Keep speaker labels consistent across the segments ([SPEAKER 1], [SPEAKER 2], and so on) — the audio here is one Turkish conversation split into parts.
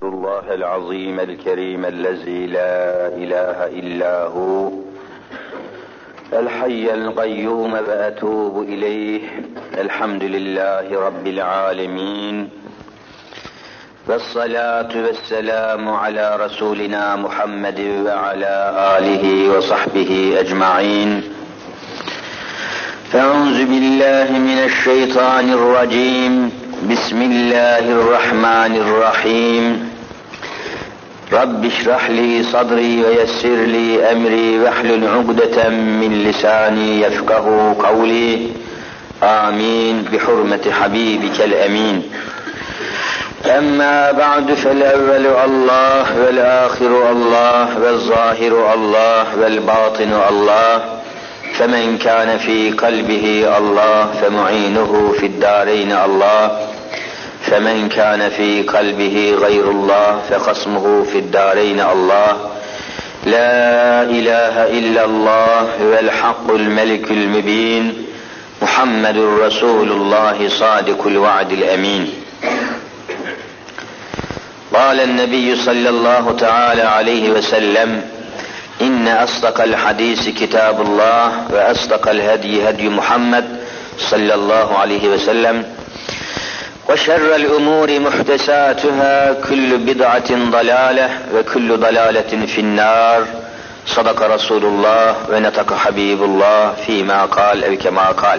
[SPEAKER 1] الله العظيم الكريم الذي لا إله إلا هو الحي القيوم وأتوب إليه. الحمد لله رب العالمين والصلاة والسلام على رسولنا محمد وعلى آله وصحبه أجمعين. أعوذ بالله من الشيطان الرجيم. بسم الله الرحمن الرحيم. رب اشرح لي صدري ويسر لي أمري واحلل عقدة من لساني يفقه قولي. آمين بحرمة حبيبك الأمين. أما بعد فالأول الله والآخر الله والظاهر الله والباطن الله، فمن كان في قلبه الله فمعينه في الدارين الله، فمن كان في قلبه غير الله فخصمه في الدارين الله. لا إله إلا الله والحق الملك المبين، محمد رسول الله صادق الوعد الأمين. قال النبي صلى الله تعالى عليه وسلم: إن أصدق الحديث كتاب الله وأصدق الهدي هدي محمد صلى الله عليه وسلم، وشر الأمور محدثاتها، كل بدعة ضلالة وكل ضلالة في النار. صدق رسول الله ونطق حبيب الله فيما قال أو كما قال.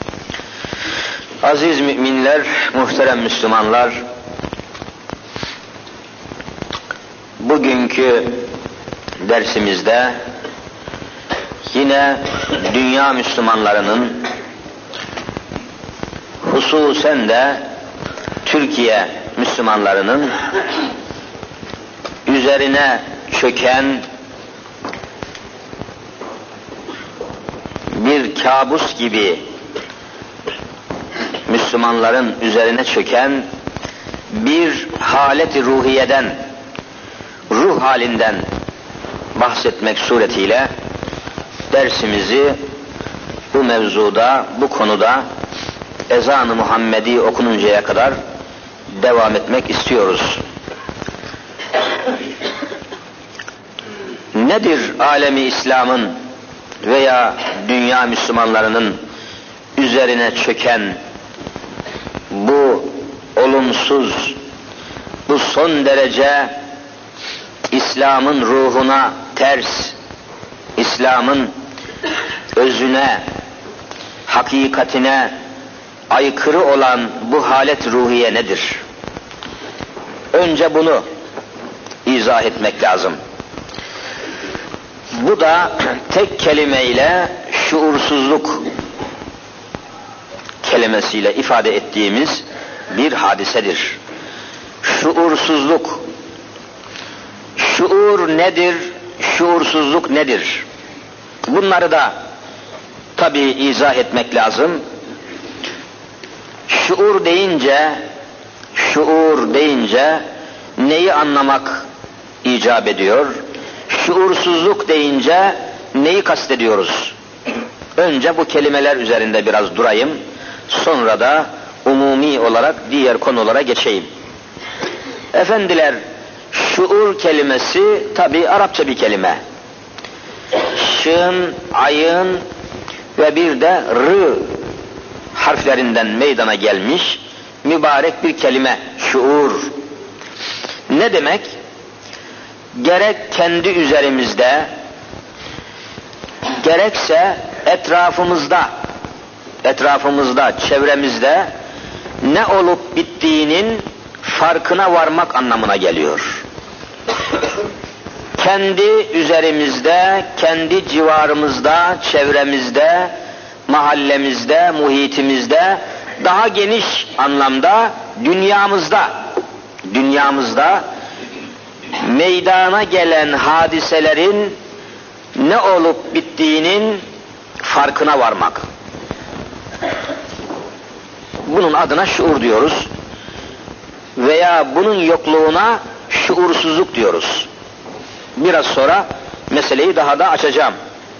[SPEAKER 1] Aziz müminler, muhterem Müslümanlar, bugünkü dersimizde yine dünya Müslümanlarının, hususen de Türkiye Müslümanlarının üzerine çöken bir kabus gibi, Müslümanların üzerine çöken bir halet-i ruhiyeden, ruh halinden bahsetmek suretiyle dersimizi bu mevzuda, bu konuda ezan-ı Muhammedi okununcaya kadar devam etmek istiyoruz. Nedir alemi İslam'ın veya dünya Müslümanlarının üzerine çöken bu olumsuz, bu son derece İslam'ın ruhuna ters, İslam'ın özüne, hakikatine aykırı olan bu halet ruhiye nedir? Önce bunu izah etmek lazım. Bu da tek kelimeyle şuursuzluk kelimesiyle ifade ettiğimiz bir hadisedir. Şuursuzluk. Şuur nedir? Şuursuzluk nedir? Bunları da tabii izah etmek lazım. Şuur deyince neyi anlamak icap ediyor? Şuursuzluk deyince neyi kastediyoruz? Önce bu kelimeler üzerinde biraz durayım. Sonra da umumi olarak diğer konulara geçeyim. Efendiler, şuur kelimesi tabii Arapça bir kelime. Şın, ayın ve bir de rı harflerinden meydana gelmiş mübarek bir kelime şuur. Ne demek? Gerek kendi üzerimizde, gerekse etrafımızda, çevremizde ne olup bittiğinin farkına varmak anlamına geliyor. Kendi üzerimizde, kendi civarımızda, çevremizde, mahallemizde, muhitimizde, daha geniş anlamda dünyamızda meydana gelen hadiselerin ne olup bittiğinin farkına varmak. Bunun adına şuur diyoruz. Veya bunun yokluğuna şuursuzluk diyoruz. Biraz sonra meseleyi daha da açacağım.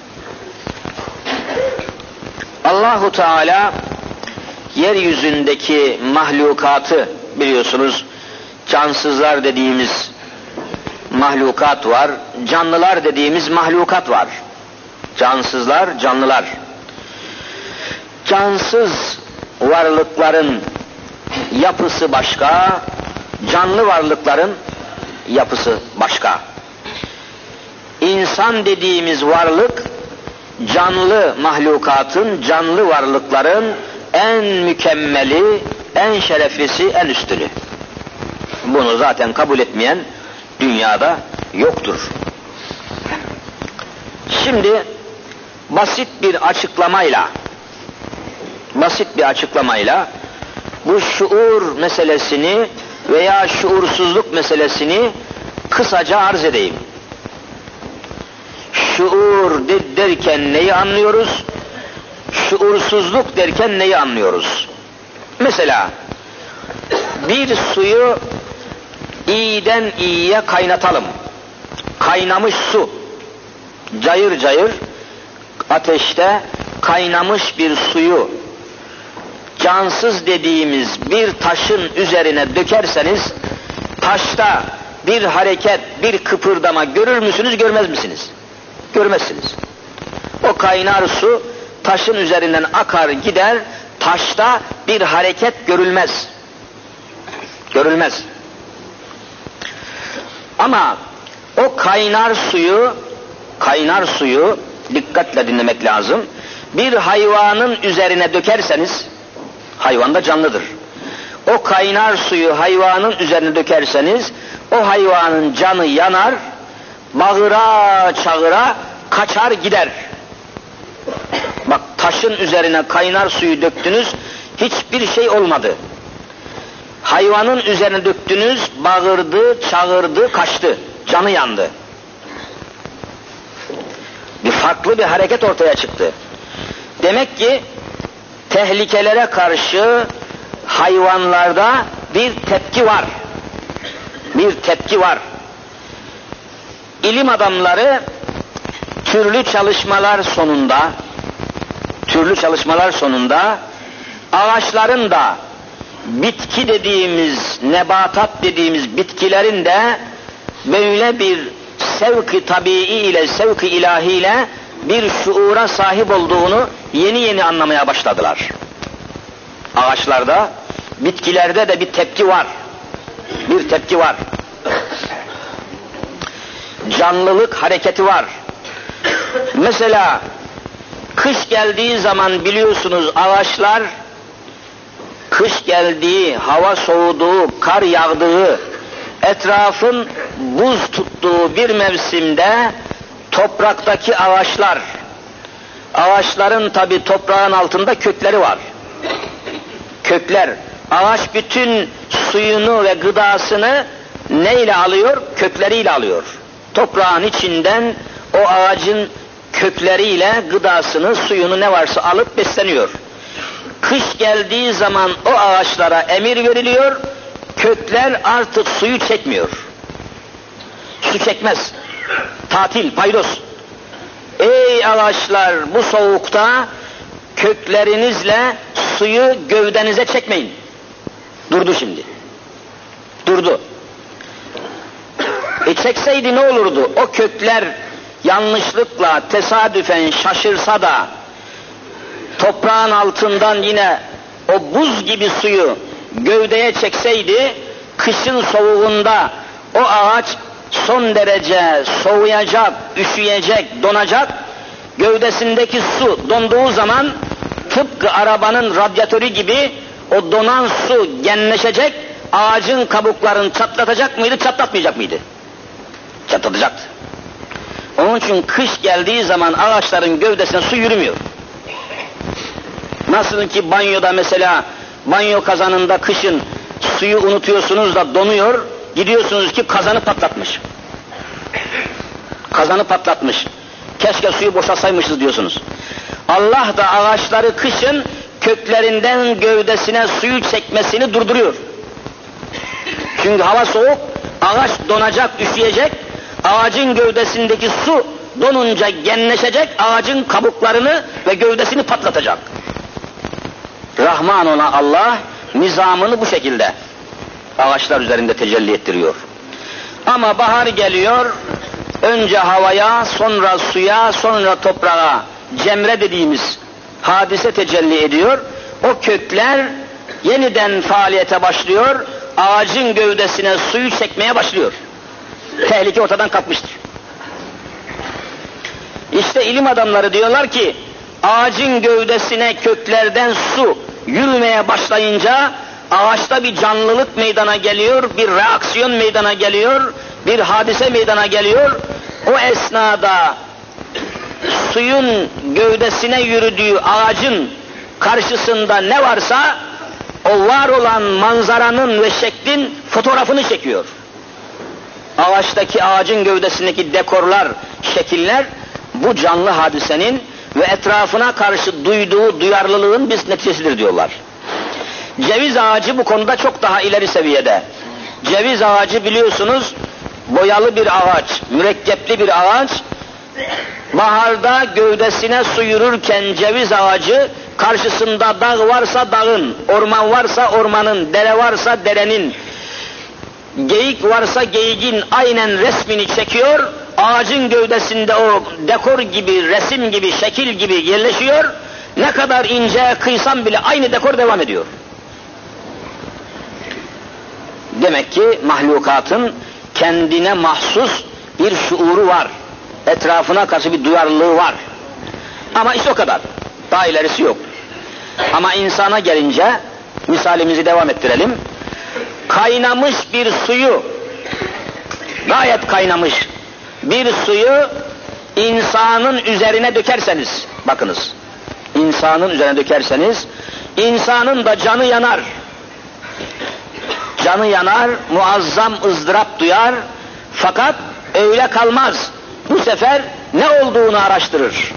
[SPEAKER 1] Allahu Teala yeryüzündeki mahlukatı biliyorsunuz cansızlar dediğimiz mahlukat var, canlılar dediğimiz mahlukat var. Cansızlar, canlılar. Cansız varlıkların yapısı başka, canlı varlıkların yapısı başka. İnsan dediğimiz varlık, canlı mahlukatın, canlı varlıkların en mükemmeli, en şereflisi, en üstünü. Bunu zaten kabul etmeyen dünyada yoktur. Şimdi basit bir açıklamayla bu şuur meselesini veya şuursuzluk meselesini kısaca arz edeyim. Şuur derken neyi anlıyoruz? Şuursuzluk derken neyi anlıyoruz? Mesela bir suyu iyiden iyiye kaynatalım. Kaynamış su, cayır cayır ateşte kaynamış bir suyu cansız dediğimiz bir taşın üzerine dökerseniz taşta bir hareket, bir kıpırdama görür müsünüz, görmez misiniz? Görmezsiniz. O kaynar su taşın üzerinden akar gider, taşta bir hareket görülmez. Görülmez. Ama o kaynar suyu dikkatle dinlemek lazım. Bir hayvanın üzerine dökerseniz, hayvan da canlıdır. O kaynar suyu hayvanın üzerine dökerseniz, o hayvanın canı yanar, bağıra çağıra kaçar gider. Bak, taşın üzerine kaynar suyu döktünüz, hiçbir şey olmadı. Hayvanın üzerine döktünüz, bağırdı, çağırdı, kaçtı, canı yandı. Farklı bir hareket ortaya çıktı. Demek ki tehlikelere karşı hayvanlarda bir tepki var. Bir tepki var. İlim adamları türlü çalışmalar sonunda ağaçların da, bitki dediğimiz, nebatat dediğimiz bitkilerin de böyle bir sevk-i tabii ile, sevk-i ilahi ile bir şuura sahip olduğunu yeni yeni anlamaya başladılar. Ağaçlarda, bitkilerde de bir tepki var. Bir tepki var. Canlılık hareketi var. Mesela kış geldiği zaman biliyorsunuz ağaçlar, kış geldiği, hava soğuduğu, kar yağdığı, etrafın buz tuttuğu bir mevsimde topraktaki ağaçların tabi toprağın altında kökleri var. Kökler, ağaç bütün suyunu ve gıdasını neyle alıyor? Kökleriyle alıyor. Toprağın içinden o ağacın kökleriyle gıdasını, suyunu ne varsa alıp besleniyor. Kış geldiği zaman o ağaçlara emir veriliyor, kökler artık suyu çekmiyor. Su çekmez. Tatil, paydos. Ey ağaçlar, bu soğukta köklerinizle suyu gövdenize çekmeyin. Durdu şimdi. Durdu. Çekseydi ne olurdu? O kökler yanlışlıkla, tesadüfen şaşırsa da toprağın altından yine o buz gibi suyu gövdeye çekseydi, kışın soğuğunda o ağaç son derece soğuyacak, üşüyecek, donacak. Gövdesindeki su donduğu zaman tıpkı arabanın radyatörü gibi o donan su genleşecek, ağacın kabuklarını çatlatacak mıydı, çatlatmayacak mıydı? Çatlatacaktı. Onun için kış geldiği zaman ağaçların gövdesine su yürümüyor. Nasıl ki banyoda mesela, banyo kazanında kışın suyu unutuyorsunuz da donuyor, gidiyorsunuz ki kazanı patlatmış. Kazanı patlatmış. Keşke suyu boşaltsaymışız diyorsunuz. Allah da ağaçları kışın köklerinden gövdesine suyu çekmesini durduruyor. Çünkü hava soğuk, ağaç donacak, üşüyecek, ağacın gövdesindeki su donunca genleşecek, ağacın kabuklarını ve gövdesini patlatacak. Rahman olan Allah nizamını bu şekilde.
[SPEAKER 2] ağaçlar üzerinde tecelli ettiriyor. Ama bahar geliyor, önce havaya, sonra suya, sonra toprağa, cemre dediğimiz hadise tecelli ediyor. O kökler yeniden faaliyete başlıyor, ağacın gövdesine suyu çekmeye başlıyor. Tehlike ortadan kalkmıştır. İşte ilim adamları diyorlar ki, ağacın gövdesine köklerden su yürümeye başlayınca ağaçta bir canlılık meydana geliyor, bir reaksiyon meydana geliyor, bir hadise meydana geliyor. O esnada suyun gövdesine yürüdüğü ağacın karşısında ne varsa o var olan manzaranın ve şeklin fotoğrafını çekiyor. Ağacın gövdesindeki dekorlar, şekiller bu canlı hadisenin ve etrafına karşı duyduğu duyarlılığın bir neticesidir diyorlar. Ceviz ağacı bu konuda çok daha ileri seviyede. Ceviz ağacı biliyorsunuz boyalı bir ağaç, mürekkepli bir ağaç. Baharda gövdesine su yürürken ceviz ağacı karşısında dağ varsa dağın, orman varsa ormanın, dere varsa derenin, geyik varsa geyiğin aynen resmini çekiyor. Ağacın gövdesinde o dekor gibi, resim gibi, şekil gibi yerleşiyor. Ne kadar ince kıysam bile aynı dekor devam ediyor. Demek ki mahlukatın kendine mahsus bir şuuru var. Etrafına karşı bir duyarlılığı var. Ama iş o kadar. Daha ilerisi yok. Ama insana gelince misalimizi devam ettirelim. Kaynamış bir suyu, gayet kaynamış bir suyu insanın üzerine dökerseniz, bakınız, insanın üzerine dökerseniz, insanın da canı yanar. Canı yanar, muazzam ızdırap duyar, fakat öyle kalmaz. Bu sefer ne olduğunu araştırır.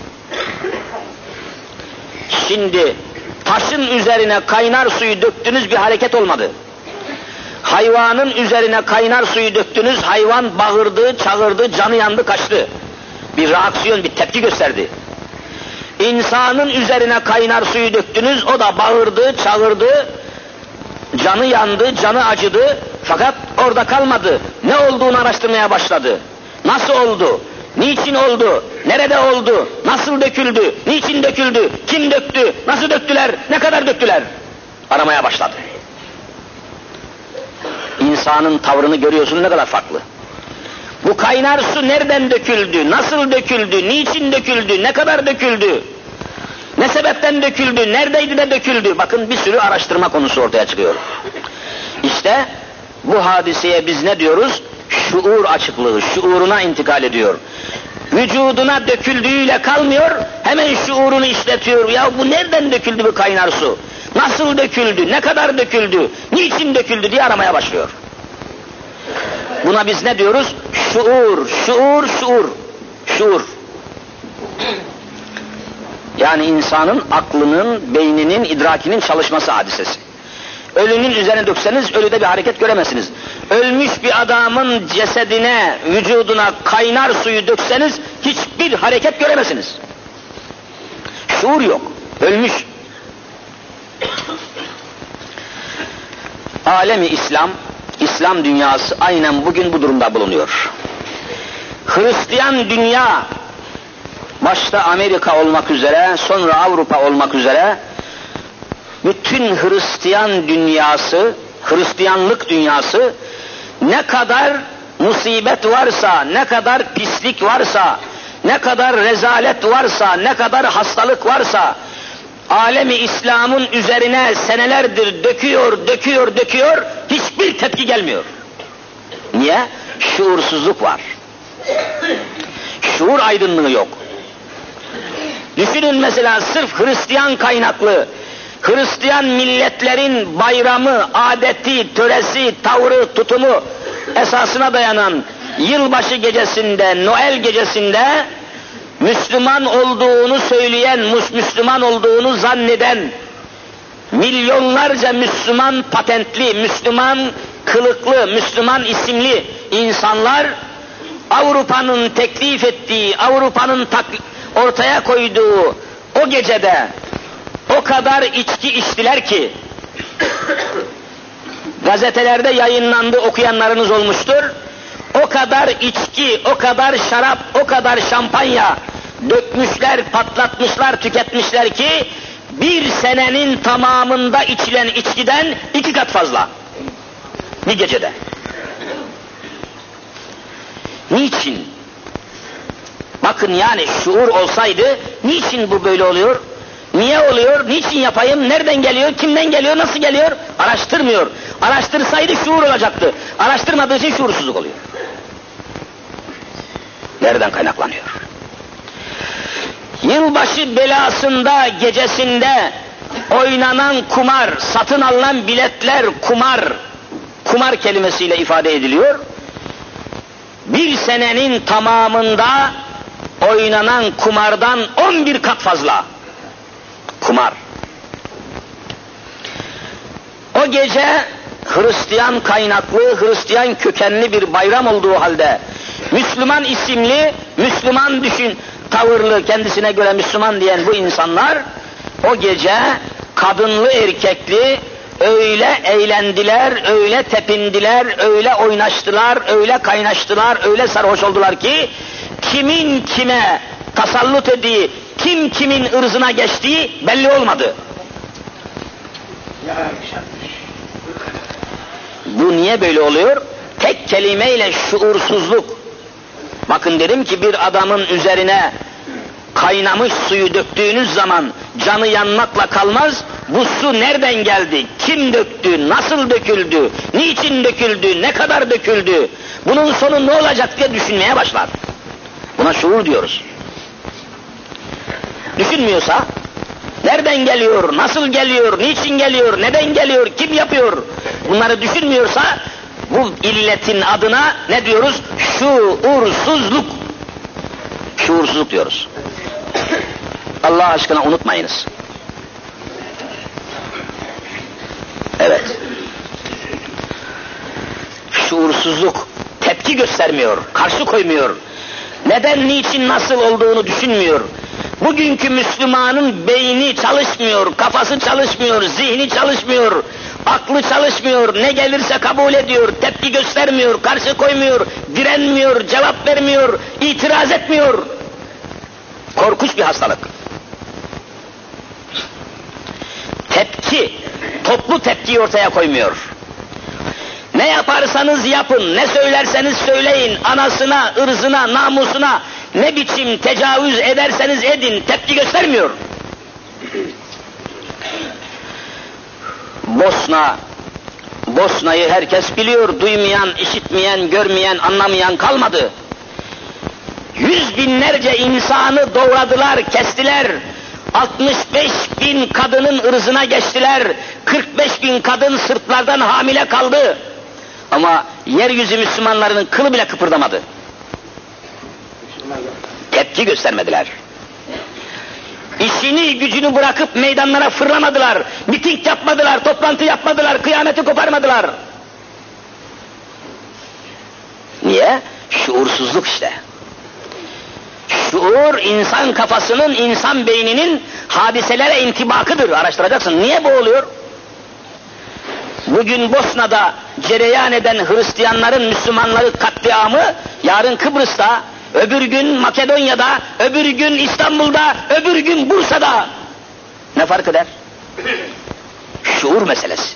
[SPEAKER 2] Şimdi taşın üzerine kaynar suyu döktünüz, bir hareket olmadı. Hayvanın üzerine kaynar suyu döktünüz, hayvan bağırdı, çağırdı, canı yandı, kaçtı. Bir reaksiyon, bir tepki gösterdi. İnsanın üzerine kaynar suyu döktünüz, o da bağırdı, çağırdı, canı yandı, canı acıdı, fakat orada kalmadı. Ne olduğunu araştırmaya başladı. Nasıl oldu? Niçin oldu? Nerede oldu? Nasıl döküldü? Niçin döküldü? Kim döktü? Nasıl döktüler? Ne kadar döktüler? Aramaya başladı. İnsanın tavrını görüyorsunuz, ne kadar farklı. Bu kaynar su nereden döküldü? Nasıl döküldü? Niçin döküldü? Ne kadar döküldü? Ne sebepten döküldü? Neredeydi de döküldü? Bakın bir sürü araştırma konusu ortaya çıkıyor. İşte bu hadiseye biz ne diyoruz? Şuur açıklığı, şuuruna intikal ediyor. Vücuduna döküldüğüyle kalmıyor, hemen şuurunu işletiyor. Ya bu nereden döküldü bu kaynar su? Nasıl döküldü? Ne kadar döküldü? Niçin döküldü diye aramaya başlıyor. Buna biz ne diyoruz? Şuur, şuur, şuur. Şuur. Yani insanın aklının, beyninin, idrakinin çalışması hadisesi. Ölünün üzerine dökseniz ölüde bir hareket göremezsiniz. Ölmüş bir adamın cesedine, vücuduna kaynar suyu dökseniz hiçbir hareket göremezsiniz. Şuur yok. Ölmüş. Alemi İslam, İslam dünyası aynen bugün bu durumda bulunuyor. Hristiyan dünya, başta Amerika olmak üzere, sonra Avrupa olmak üzere, bütün Hristiyan dünyası, Hristiyanlık dünyası, ne kadar musibet varsa, ne kadar pislik varsa, ne kadar rezalet varsa, ne kadar hastalık varsa, alemi İslam'ın üzerine senelerdir döküyor, hiçbir tepki gelmiyor. Niye? Şuursuzluk var. Şuur aydınlığı yok. Düşünün mesela sırf Hristiyan kaynaklı, Hristiyan milletlerin bayramı, adeti, töresi, tavrı, tutumu esasına dayanan yılbaşı gecesinde, Noel gecesinde Müslüman olduğunu söyleyen, Müslüman olduğunu zanneden milyonlarca Müslüman patentli, Müslüman kılıklı, Müslüman isimli insanlar Avrupa'nın teklif ettiği, Avrupa'nın ortaya koyduğu o gecede o kadar içki içtiler ki gazetelerde yayınlandı, okuyanlarınız olmuştur. O kadar içki, o kadar şarap, o kadar şampanya dökmüşler, patlatmışlar, tüketmişler ki bir senenin tamamında içilen içkiden 2 kat fazla. Bir gecede. Niçin? Bakın yani şuur olsaydı, niçin bu böyle oluyor? Niye oluyor? Niçin yapayım? Nereden geliyor? Kimden geliyor? Nasıl geliyor? Araştırmıyor. Araştırsaydı şuur olacaktı. Araştırmadığı için şuursuzluk oluyor. Nereden kaynaklanıyor? Yılbaşı belasında, gecesinde oynanan kumar, satın alınan biletler kumar kelimesiyle ifade ediliyor. Bir senenin tamamında oynanan kumardan 11 kat fazla. Kumar. O gece Hristiyan kaynaklı, Hristiyan kökenli bir bayram olduğu halde Müslüman isimli, Müslüman tavırlı, kendisine göre Müslüman diyen bu insanlar o gece kadınlı erkekli öyle eğlendiler, öyle tepindiler, öyle oynaştılar, öyle kaynaştılar, öyle sarhoş oldular ki kimin kime tasallut ettiği, kim kimin ırzına geçtiği belli olmadı. Bu niye böyle oluyor? Tek kelimeyle şuursuzluk. Bakın dedim ki bir adamın üzerine kaynamış suyu döktüğünüz zaman canı yanmakla kalmaz. Bu su nereden geldi? Kim döktü? Nasıl döküldü? Niçin döküldü? Ne kadar döküldü? Bunun sonu ne olacak diye düşünmeye başlar. Buna şuur diyoruz. Düşünmüyorsa nereden geliyor? Nasıl geliyor? Niçin geliyor? Neden geliyor? Kim yapıyor? Bunları düşünmüyorsa bu illetin adına ne diyoruz? Şuursuzluk. Şuursuzluk diyoruz. Allah aşkına unutmayınız. Evet. Şuursuzluk tepki göstermiyor, karşı koymuyor. Neden, niçin, nasıl olduğunu düşünmüyor. Bugünkü Müslümanın beyni çalışmıyor, kafası çalışmıyor, zihni çalışmıyor, aklı çalışmıyor, ne gelirse kabul ediyor, tepki göstermiyor, karşı koymuyor, direnmiyor, cevap vermiyor, itiraz etmiyor. Korkunç bir hastalık. Tepki, toplu tepkiyi ortaya koymuyor. Ne yaparsanız yapın, ne söylerseniz söyleyin, anasına, ırzına, namusuna ne biçim tecavüz ederseniz edin, tepki göstermiyor. Bosna'yı herkes biliyor, duymayan, işitmeyen, görmeyen, anlamayan kalmadı. 100 binlerce insanı doğradılar, kestiler. 65.000 kadının ırzına geçtiler. 45.000 kadın Sırplardan hamile kaldı. Ama yeryüzü Müslümanlarının kılı bile kıpırdamadı. Tepki göstermediler. İşini gücünü bırakıp meydanlara fırlamadılar. Miting yapmadılar, toplantı yapmadılar, kıyameti koparmadılar. Niye? Şuursuzluk işte. Şuur, insan kafasının, insan beyninin hadiselere intibakıdır. Araştıracaksın. Niye bu oluyor? Bugün Bosna'da cereyan eden Hristiyanların Müslümanları katliamı, yarın Kıbrıs'ta, öbür gün Makedonya'da, öbür gün İstanbul'da, öbür gün Bursa'da. Ne fark eder? Şuur meselesi.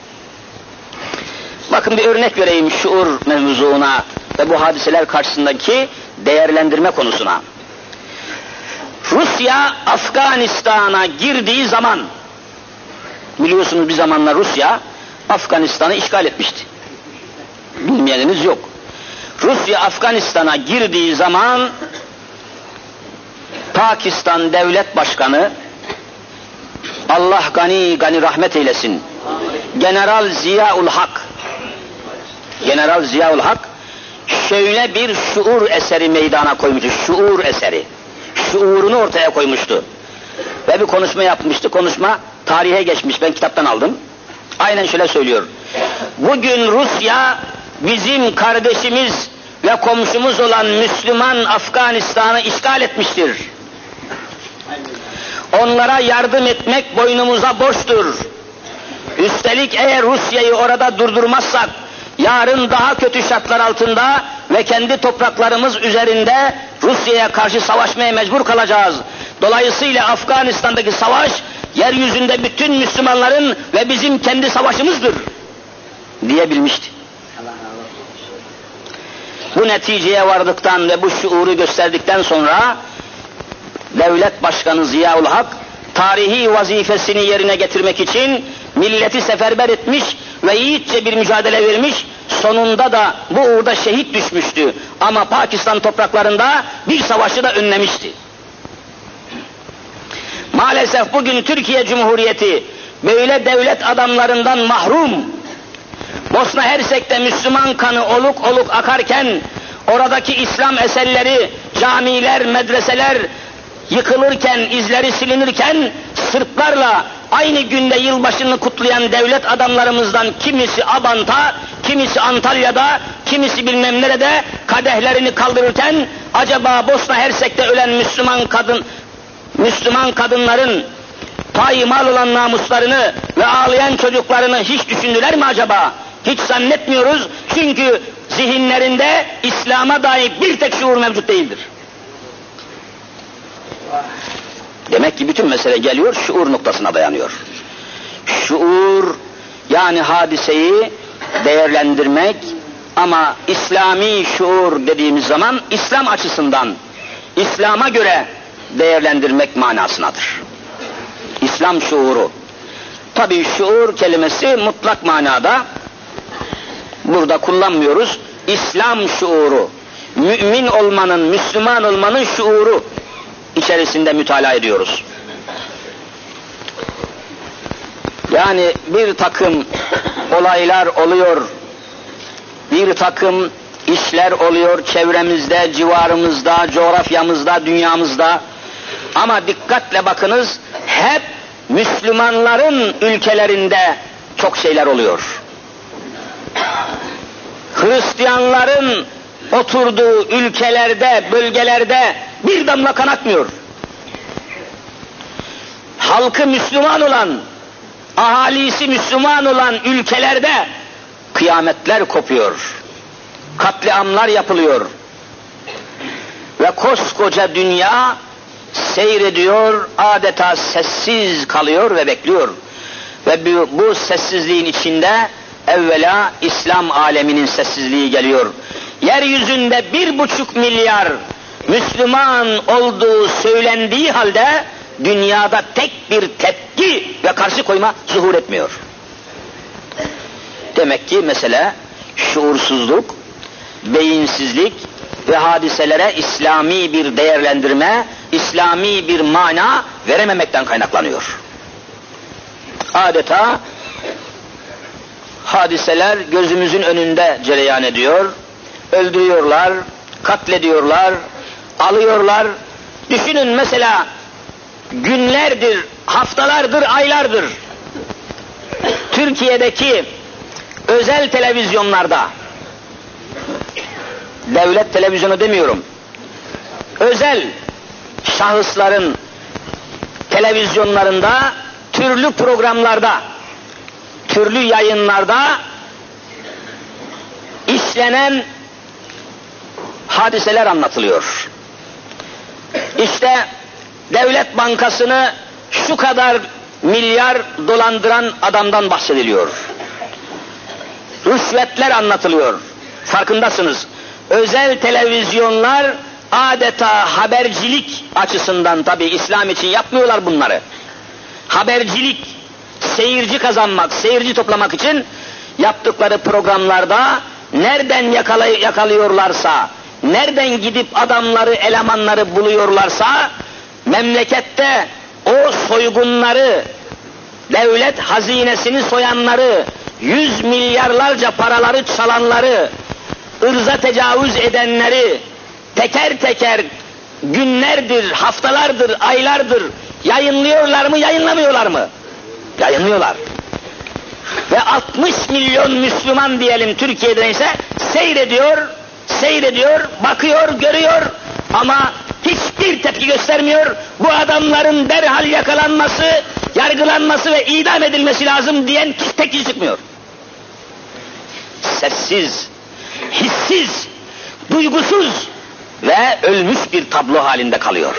[SPEAKER 2] Bakın bir örnek vereyim şuur mevzuuna ve bu hadiseler karşısındaki değerlendirme konusuna. Rusya Afganistan'a girdiği zaman, biliyorsunuz bir zamanlar Rusya Afganistan'ı işgal etmişti. Bilmeyeniniz yok. Rusya Afganistan'a girdiği zaman Pakistan Devlet Başkanı, Allah gani gani rahmet eylesin, General Ziyaul Hak şöyle bir şuur eseri meydana koymuştu. Şuur eseri. Şuurunu ortaya koymuştu. Ve bir konuşma yapmıştı. Konuşma tarihe geçmiş. Ben kitaptan aldım. Aynen şöyle söylüyor. Bugün Rusya bizim kardeşimiz ve komşumuz olan Müslüman Afganistan'ı işgal etmiştir. Onlara yardım etmek boynumuza borçtur. Üstelik eğer Rusya'yı orada durdurmazsak, yarın daha kötü şartlar altında ve kendi topraklarımız üzerinde Rusya'ya karşı savaşmaya mecbur kalacağız. Dolayısıyla Afganistan'daki savaş, yeryüzünde bütün Müslümanların ve bizim kendi savaşımızdır diyebilmişti. Bu neticeye vardıktan ve bu şuuru gösterdikten sonra Devlet Başkanı Ziyaül Hak tarihi vazifesini yerine getirmek için milleti seferber etmiş ve yiğitçe bir mücadele vermiş. Sonunda da bu uğurda şehit düşmüştü. Ama Pakistan topraklarında bir savaşı da önlemişti. Maalesef bugün Türkiye Cumhuriyeti böyle devlet adamlarından mahrum. Bosna Hersek'te Müslüman kanı oluk oluk akarken, oradaki İslam eserleri, camiler, medreseler yıkılırken, izleri silinirken, Sırplarla aynı günde yılbaşını kutlayan devlet adamlarımızdan kimisi Abant'a, kimisi Antalya'da, kimisi bilmem nerede kadehlerini kaldırırken, acaba Bosna Hersek'te ölen Müslüman kadınların payı-mal olan namuslarını ve ağlayan çocuklarını hiç düşündüler mi acaba? Hiç zannetmiyoruz, çünkü zihinlerinde İslam'a dair bir tek şuur mevcut değildir. Demek ki bütün mesele geliyor, şuur noktasına dayanıyor. Şuur, yani hadiseyi değerlendirmek, ama İslami şuur dediğimiz zaman İslam açısından, İslam'a göre değerlendirmek manasındadır. İslam şuuru. Tabii şuur kelimesi mutlak manada burada kullanmıyoruz. İslam şuuru, mümin olmanın, Müslüman olmanın şuuru içerisinde mütalaa ediyoruz. Yani bir takım olaylar oluyor, bir takım işler oluyor çevremizde, civarımızda, coğrafyamızda, dünyamızda. Ama dikkatle bakınız, hep Müslümanların ülkelerinde çok şeyler oluyor. Hristiyanların oturduğu ülkelerde, bölgelerde bir damla kan akmıyor. Halkı Müslüman olan, ahalisi Müslüman olan ülkelerde kıyametler kopuyor. Katliamlar yapılıyor. Ve koskoca dünya seyrediyor, adeta sessiz kalıyor ve bekliyor. Ve bu sessizliğin içinde evvela İslam aleminin sessizliği geliyor. Yeryüzünde 1,5 milyar Müslüman olduğu söylendiği halde dünyada tek bir tepki ve karşı koyma zuhur etmiyor. Demek ki mesele şuursuzluk, beyinsizlik ve hadiselere İslami bir değerlendirme, İslami bir mana verememekten kaynaklanıyor. Adeta hadiseler gözümüzün önünde cereyan ediyor, öldürüyorlar, katlediyorlar, alıyorlar. Düşünün mesela, günlerdir, haftalardır, aylardır Türkiye'deki özel televizyonlarda, devlet televizyonu demiyorum, özel şahısların televizyonlarında, türlü programlarda, türlü yayınlarda işlenen hadiseler anlatılıyor. İşte Devlet Bankası'nı şu kadar milyar dolandıran adamdan bahsediliyor. Rüşvetler anlatılıyor. Farkındasınız. Özel televizyonlar adeta habercilik açısından, tabii İslam için yapmıyorlar bunları. Habercilik, seyirci kazanmak, seyirci toplamak için yaptıkları programlarda nereden yakalıyorlarsa, nereden gidip adamları, elemanları buluyorlarsa, memlekette o soygunları, devlet hazinesini soyanları, 100 milyarlarca paraları çalanları, ırza tecavüz edenleri teker teker günlerdir, haftalardır, aylardır yayınlıyorlar mı, yayınlamıyorlar mı? Yayınlıyorlar. Ve 60 milyon Müslüman diyelim Türkiye'de ise seyrediyor, bakıyor, görüyor ama hiçbir tepki göstermiyor. Bu adamların derhal yakalanması, yargılanması ve idam edilmesi lazım diyen tek kişi çıkmıyor. Sessiz, hissiz, duygusuz ve ölmüş bir tablo halinde kalıyor.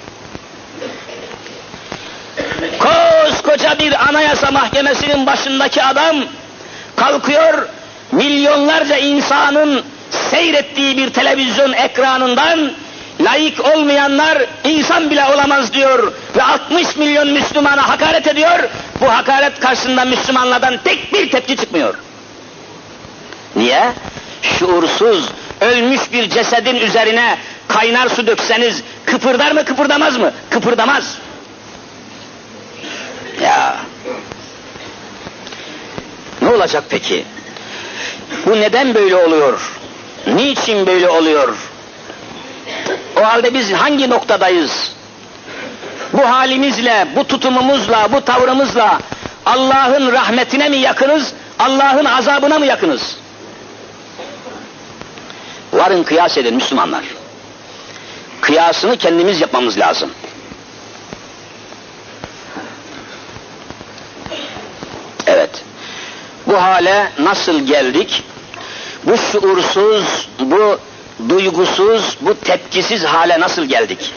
[SPEAKER 2] Koskoca bir anayasa mahkemesinin başındaki adam kalkıyor, milyonlarca insanın seyrettiği bir televizyon ekranından laik olmayanlar insan bile olamaz diyor ve 60 milyon Müslümana hakaret ediyor. Bu hakaret karşısında Müslümanlardan tek bir tepki çıkmıyor. Niye? Şuursuz, ölmüş bir cesedin üzerine kaynar su dökseniz kıpırdar mı kıpırdamaz mı? Kıpırdamaz. Ya. Ne olacak peki? Bu neden böyle oluyor? Niçin böyle oluyor? O halde biz hangi noktadayız? Bu halimizle, bu tutumumuzla, bu tavrımızla Allah'ın rahmetine mi yakınız, Allah'ın azabına mı yakınız? Varın kıyas edin Müslümanlar. Kıyasını kendimiz yapmamız lazım. Evet. Bu hale nasıl geldik? Bu şuursuz, bu duygusuz, bu tepkisiz hale nasıl geldik?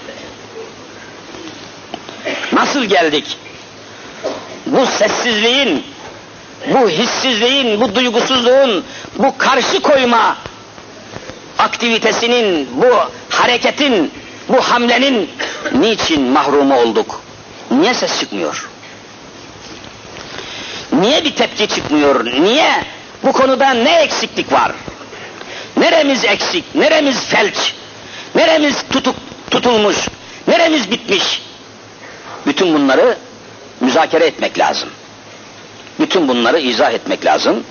[SPEAKER 2] Nasıl geldik? Bu sessizliğin, bu hissizliğin, bu duygusuzluğun, bu karşı koyma aktivitesinin, bu hareketin, bu hamlenin niçin mahrumu olduk? Niye ses çıkmıyor? Niye bir tepki çıkmıyor? Niye? Bu konuda ne eksiklik var? Neremiz eksik? Neremiz felç? Neremiz tutulmuş? Neremiz bitmiş? Bütün bunları müzakere etmek lazım. Bütün bunları izah etmek lazım.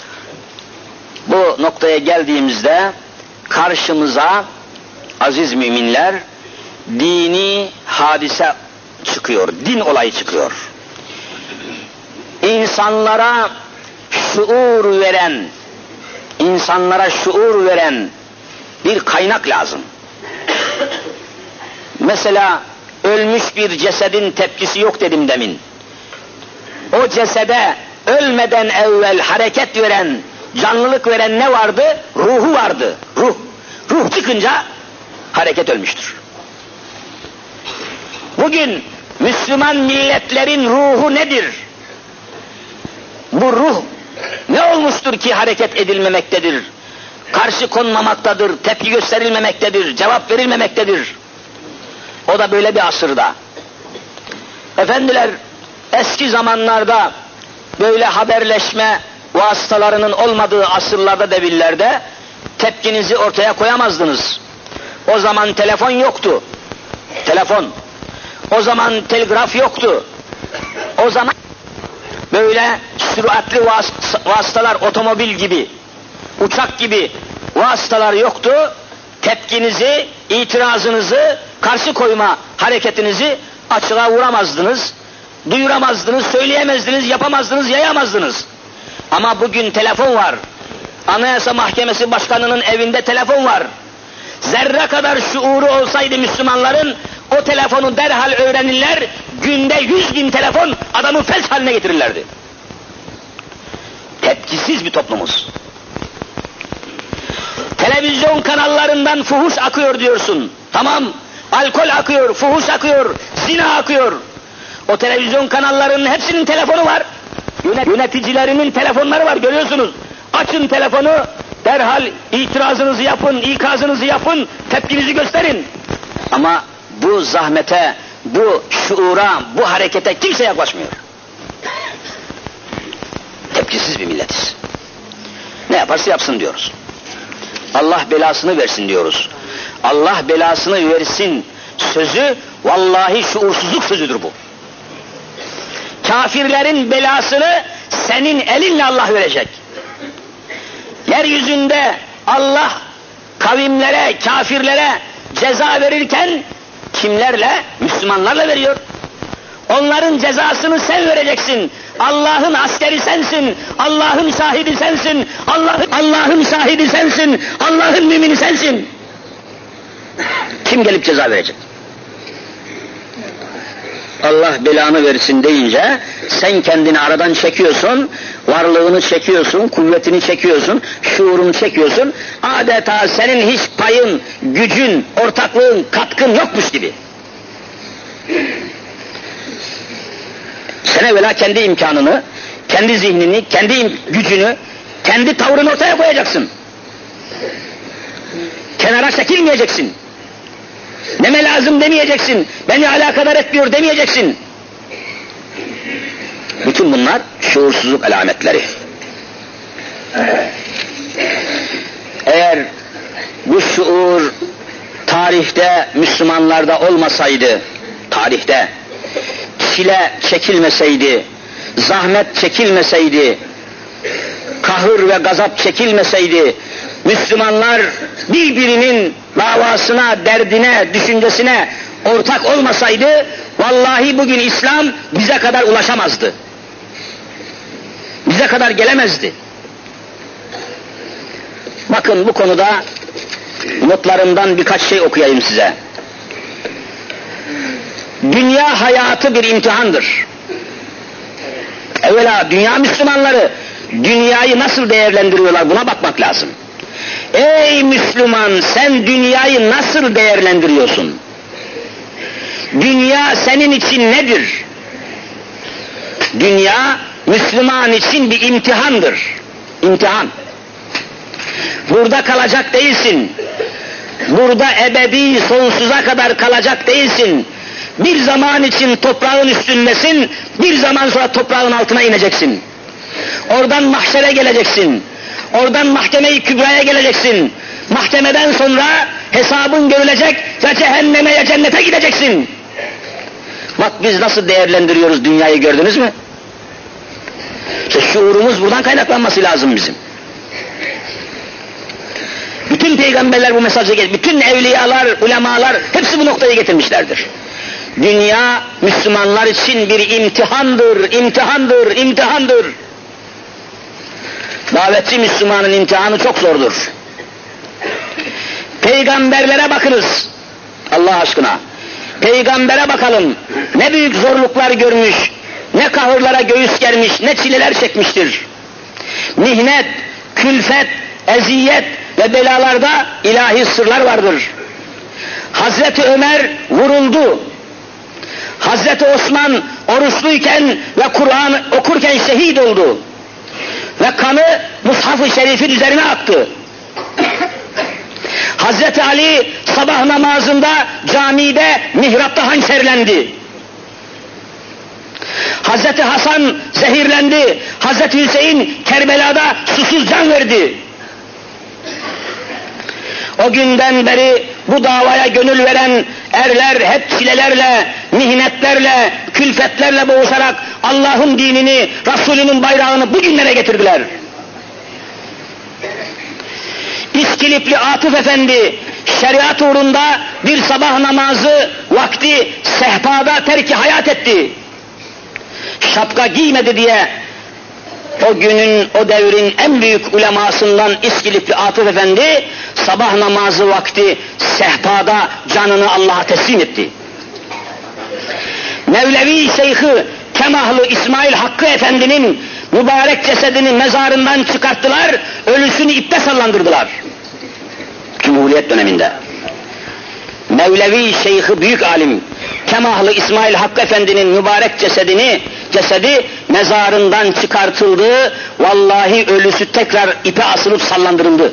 [SPEAKER 2] Bu noktaya geldiğimizde karşımıza aziz müminler dini hadise çıkıyor, din olayı çıkıyor. İnsanlara şuur veren bir kaynak lazım. Mesela ölmüş bir cesedin tepkisi yok dedim demin. O cesede ölmeden evvel hareket veren, canlılık veren ne vardı? Ruhu vardı. Ruh çıkınca hareket ölmüştür. Bugün Müslüman milletlerin ruhu nedir? Bu ruh ne olmuştur ki hareket edilmemektedir? Karşı konmamaktadır, tepki gösterilmemektedir, cevap verilmemektedir. O da böyle bir asırda. Efendiler, eski zamanlarda böyle haberleşme vasıtalarının olmadığı asırlarda, devirlerde tepkinizi ortaya koyamazdınız. O zaman telefon yoktu. O zaman telgraf yoktu. O zaman böyle süratli vasıtalar, otomobil gibi, uçak gibi vasıtalar yoktu. Tepkinizi, itirazınızı, karşı koyma hareketinizi açığa vuramazdınız, duyuramazdınız, söyleyemezdiniz, yapamazdınız, yayamazdınız. Ama bugün telefon var. Anayasa Mahkemesi Başkanı'nın evinde telefon var. Zerre kadar şuuru olsaydı Müslümanların, o telefonu derhal öğrenirler, günde 100.000 telefon adamı felç haline getirirlerdi. Tepkisiz bir toplumuz. Televizyon kanallarından fuhuş akıyor diyorsun. Tamam, alkol akıyor, fuhuş akıyor, zina akıyor. O televizyon kanallarının hepsinin telefonu var. Yöneticilerinin telefonları var, görüyorsunuz. Açın telefonu, derhal itirazınızı yapın, ikazınızı yapın, tepkinizi gösterin. Ama bu zahmete, bu şuura, bu harekete kimse yaklaşmıyor. Tepkisiz bir milletiz. Ne yaparsa yapsın diyoruz. Allah belasını versin diyoruz. Allah belasını versin sözü vallahi şuursuzluk sözüdür bu. Kafirlerin belasını senin elinle Allah verecek. Yeryüzünde Allah kavimlere, kafirlere ceza verirken kimlerle? Müslümanlarla veriyor. Onların cezasını sen vereceksin. Allah'ın askeri sensin. Allah'ın şahidi sensin. Allah'ın şahidi sensin. Allah'ın mümini sensin. Kim gelip ceza verecek? Allah belanı versin deyince sen kendini aradan çekiyorsun, varlığını çekiyorsun, kuvvetini çekiyorsun, şuurunu çekiyorsun. Adeta senin hiç payın, gücün, ortaklığın, katkın yokmuş gibi. Sen evvela kendi imkanını, kendi zihnini, kendi gücünü, kendi tavrını ortaya koyacaksın. Kenara çekilmeyeceksin. Neme lazım demeyeceksin, beni alakadar etmiyor demeyeceksin. Bütün bunlar şuursuzluk alametleri. Eğer bu şuur tarihte Müslümanlarda olmasaydı, tarihte çile çekilmeseydi, zahmet çekilmeseydi, kahır ve gazap çekilmeseydi, Müslümanlar birbirinin davasına, derdine, düşüncesine ortak olmasaydı, vallahi bugün İslam bize kadar ulaşamazdı. Bize kadar gelemezdi. Bakın bu konuda notlarımdan birkaç şey okuyayım size. Dünya hayatı bir imtihandır. Evvela dünya Müslümanları dünyayı nasıl değerlendiriyorlar, buna bakmak lazım. Ey Müslüman, sen dünyayı nasıl değerlendiriyorsun? Dünya senin için nedir? Dünya Müslüman için bir imtihandır. İmtihan. Burada kalacak değilsin. Burada ebedi, sonsuza kadar kalacak değilsin. Bir zaman için toprağın üstündesin, bir zaman sonra toprağın altına ineceksin. Oradan mahşere geleceksin. Oradan mahkeme-i kübraya geleceksin. Mahkemeden sonra hesabın görülecek ve cehenneme ya cennete gideceksin. Bak biz nasıl değerlendiriyoruz dünyayı, gördünüz mü? İşte şuurumuz buradan kaynaklanması lazım bizim. Bütün peygamberler bu mesajı getirmiş, bütün evliyalar, ulemalar hepsi bu noktaya getirmişlerdir. Dünya Müslümanlar için bir imtihandır, imtihandır, imtihandır. Davetçi Müslümanın imtihanı çok zordur. Peygamberlere bakınız, Allah aşkına. Peygambere bakalım, ne büyük zorluklar görmüş, ne kahırlara göğüs germiş, ne çileler çekmiştir. Mihnet, külfet, eziyet ve belalarda ilahi sırlar vardır. Hazreti Ömer vuruldu. Hazreti Osman oruçluyken ve Kur'an okurken şehit oldu. Ve kanı Mushaf-ı Şerif'in üzerine aktı. Hazreti Ali sabah namazında camide mihrapta hançerlendi. Hazreti Hasan zehirlendi. Hazreti Hüseyin Kerbela'da susuz can verdi. O günden beri bu davaya gönül veren erler hep çilelerle, mihnetlerle, külfetlerle boğuşarak Allah'ın dinini, Resulünün bayrağını bugünlere getirdiler. İskilipli Atıf Efendi şeriat uğrunda bir sabah namazı vakti sehpada terki hayat etti. Şapka giymedi diye o günün, o devrin en büyük ulemasından İskilipli Atıf Efendi sabah namazı vakti sehpada canını Allah'a teslim etti. Mevlevi Şeyh'i Kemahlı İsmail Hakkı Efendi'nin mübarek cesedini mezarından çıkarttılar, ölüsünü ipte sallandırdılar. Cumhuriyet döneminde. Mevlevi Şeyh'i büyük alim Kemahlı İsmail Hakkı Efendi'nin mübarek cesedi mezarından çıkartıldı, vallahi ölüsü tekrar ipe asılıp sallandırıldı.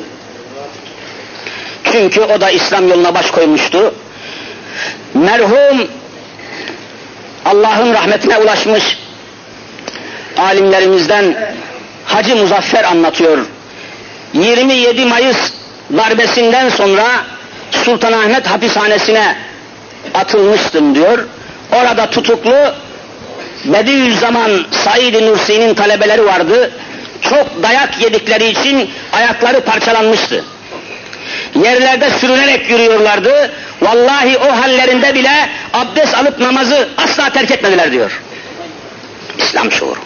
[SPEAKER 2] Çünkü o da İslam yoluna baş koymuştu. Merhum Allah'ın rahmetine ulaşmış alimlerimizden Hacı Muzaffer anlatıyor. 27 Mayıs darbesinden sonra Sultanahmet hapishanesine atılmıştım diyor. Orada tutuklu Bediüzzaman Said-i Nursi'nin talebeleri vardı. Çok dayak yedikleri için ayakları parçalanmıştı. Yerlerde sürünerek yürüyorlardı. Vallahi o hallerinde bile abdest alıp namazı asla terk etmediler diyor. İslam şuuru.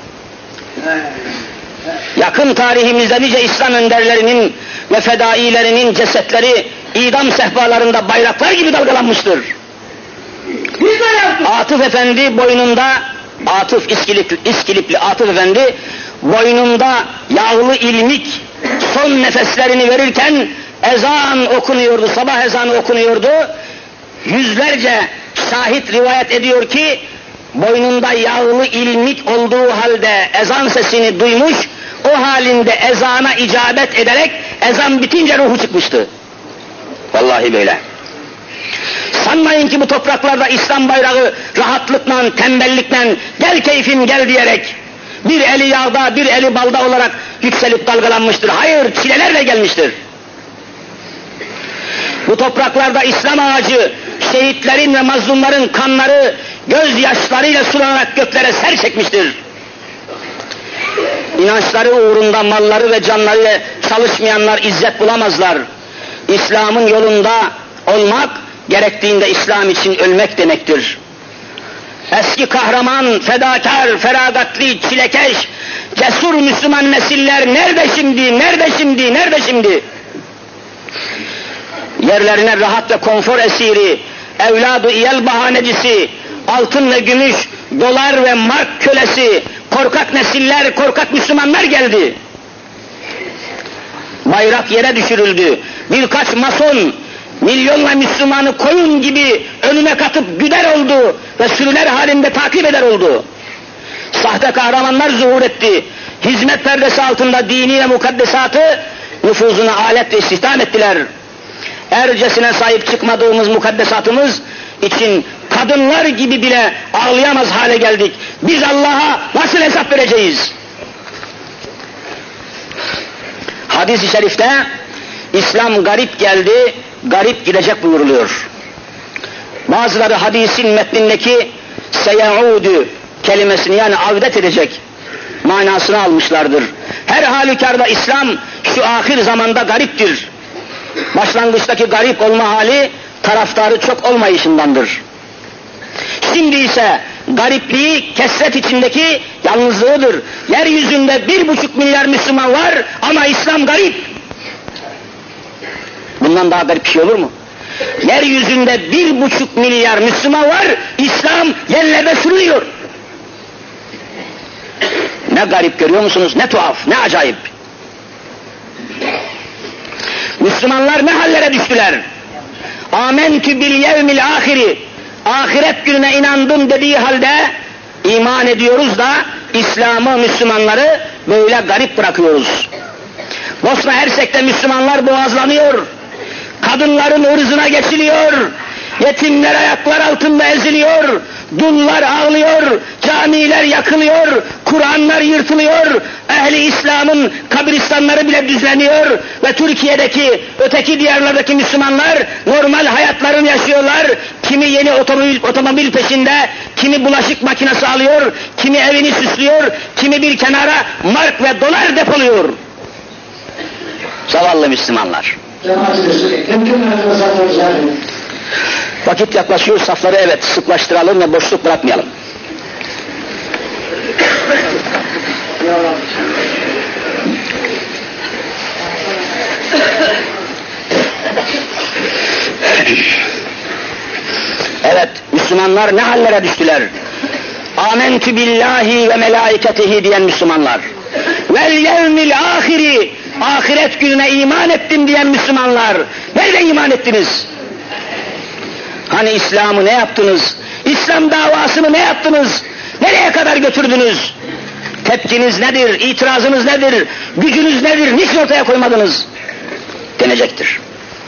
[SPEAKER 2] Yakın tarihimizde nice İslam önderlerinin ve fedailerinin cesetleri idam sehpalarında bayraklar gibi dalgalanmıştır.
[SPEAKER 3] Biz de yaptık.
[SPEAKER 2] Atıf Efendi boynunda, İskilipli Atıf Efendi boynunda yağlı ilmik son nefeslerini verirken ezan okunuyordu, sabah ezanı okunuyordu. Yüzlerce şahit rivayet ediyor ki boynunda yağlı ilmik olduğu halde ezan sesini duymuş, o halinde ezana icabet ederek ezan bitince ruhu çıkmıştı. Vallahi böyle. Sanmayın ki bu topraklarda İslam bayrağı rahatlıkla, tembellikle, gel keyfim gel diyerek bir eli yağda, bir eli balda olarak yükselip dalgalanmıştır. Hayır, çilelerle gelmiştir. Bu topraklarda İslam ağacı, şehitlerin ve mazlumların kanları, gözyaşlarıyla sulanarak göklere ser çekmiştir. İnançları uğrunda malları ve canlarıyla çalışmayanlar izzet bulamazlar. İslam'ın yolunda olmak, gerektiğinde İslam için ölmek demektir. Eski kahraman, fedakar, feragatli, çilekeş, cesur Müslüman nesiller nerede şimdi, nerede şimdi, nerede şimdi? Yerlerine rahat ve konfor esiri, evladı iyal bahanecisi, altın ve gümüş, dolar ve mark kölesi, korkak nesiller, korkak Müslümanlar geldi. Bayrak yere düşürüldü. Birkaç mason, milyonla Müslümanı koyun gibi önüne katıp güder oldu ve sürüler halinde takip eder oldu. Sahte kahramanlar zuhur etti. Hizmet perdesi altında dini ve mukaddesatı nüfuzuna alet ve istihdam ettiler. Ercesine sahip çıkmadığımız mukaddesatımız için kadınlar gibi bile ağlayamaz hale geldik. Biz Allah'a nasıl hesap vereceğiz? Hadis-i şerifte İslam garip geldi, garip gidecek buyuruluyor. Bazıları hadisin metnindeki seyaudu kelimesini, yani avdet edecek manasını almışlardır. Her halükarda İslam şu ahir zamanda gariptir. Başlangıçtaki garip olma hali taraftarı çok olmayışındandır. Şimdi ise garipliği kesret içindeki yalnızlığıdır. Yeryüzünde 1,5 milyar Müslüman var ama İslam garip. Bundan daha garip bir şey olur mu? Yeryüzünde 1,5 milyar Müslüman var, İslam yerlerde sürünüyor. Ne garip, görüyor musunuz? Ne tuhaf, ne acayip. Müslümanlar ne hallere düştüler? Âmentü bil yevmil ahiri, ahiret gününe inandım dediği halde iman ediyoruz da İslam'ı, Müslümanları böyle garip bırakıyoruz. Bosna Hersek'te Müslümanlar boğazlanıyor, kadınların ırzına geçiliyor, yetimler ayaklar altında eziliyor, dullar ağlıyor, camiler yakılıyor, Kur'anlar yırtılıyor, ehli İslam'ın kabristanları bile düzleniyor ve Türkiye'deki, öteki diyarlardaki Müslümanlar normal hayatlarını yaşıyorlar. Kimi yeni otomobil peşinde, kimi bulaşık makinesi alıyor, kimi evini süslüyor, kimi bir kenara mark ve dolar depoluyor. Zavallı Müslümanlar. Vakit yaklaşıyor, safları evet sıklaştıralım ve boşluk bırakmayalım. Evet, Müslümanlar ne hallere düştüler? Âmentü billahi ve melâiketihi diyen Müslümanlar. Vel yevmil ahiri, ahiret gününe iman ettim diyen Müslümanlar. Nerede iman ettiniz? Hani İslam'ı ne yaptınız? İslam davasını ne yaptınız? Nereye kadar götürdünüz? Tepkiniz nedir? İtirazınız nedir? Gücünüz nedir? Niçin ortaya koymadınız? Denecektir.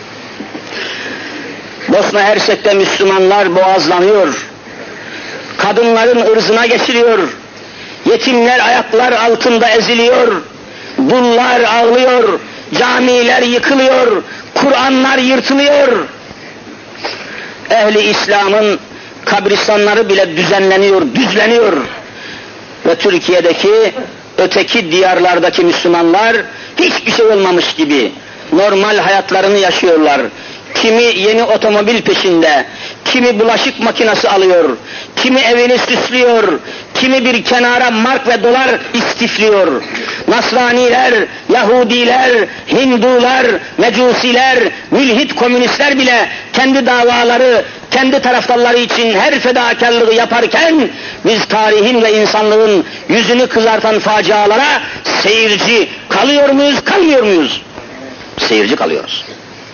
[SPEAKER 2] Bosna Hersek'te Müslümanlar boğazlanıyor. Kadınların ırzına geçiliyor. Yetimler ayaklar altında eziliyor. Dullar ağlıyor. Camiler yıkılıyor. Kur'anlar yırtılıyor. Ehli İslam'ın kabristanları bile düzleniyor. Ve Türkiye'deki, öteki diyarlardaki Müslümanlar hiçbir şey olmamış gibi normal hayatlarını yaşıyorlar. Kimi yeni otomobil peşinde, kimi bulaşık makinesi alıyor, kimi evini süslüyor, kimi bir kenara mark ve dolar istifliyor. Nasraniler, Yahudiler, Hindular, Mecusiler, mülhit komünistler bile kendi davaları, kendi taraftarları için her fedakarlığı yaparken biz tarihin ve insanlığın yüzünü kızartan facialara seyirci kalıyor muyuz, kalmıyor muyuz? Seyirci kalıyoruz.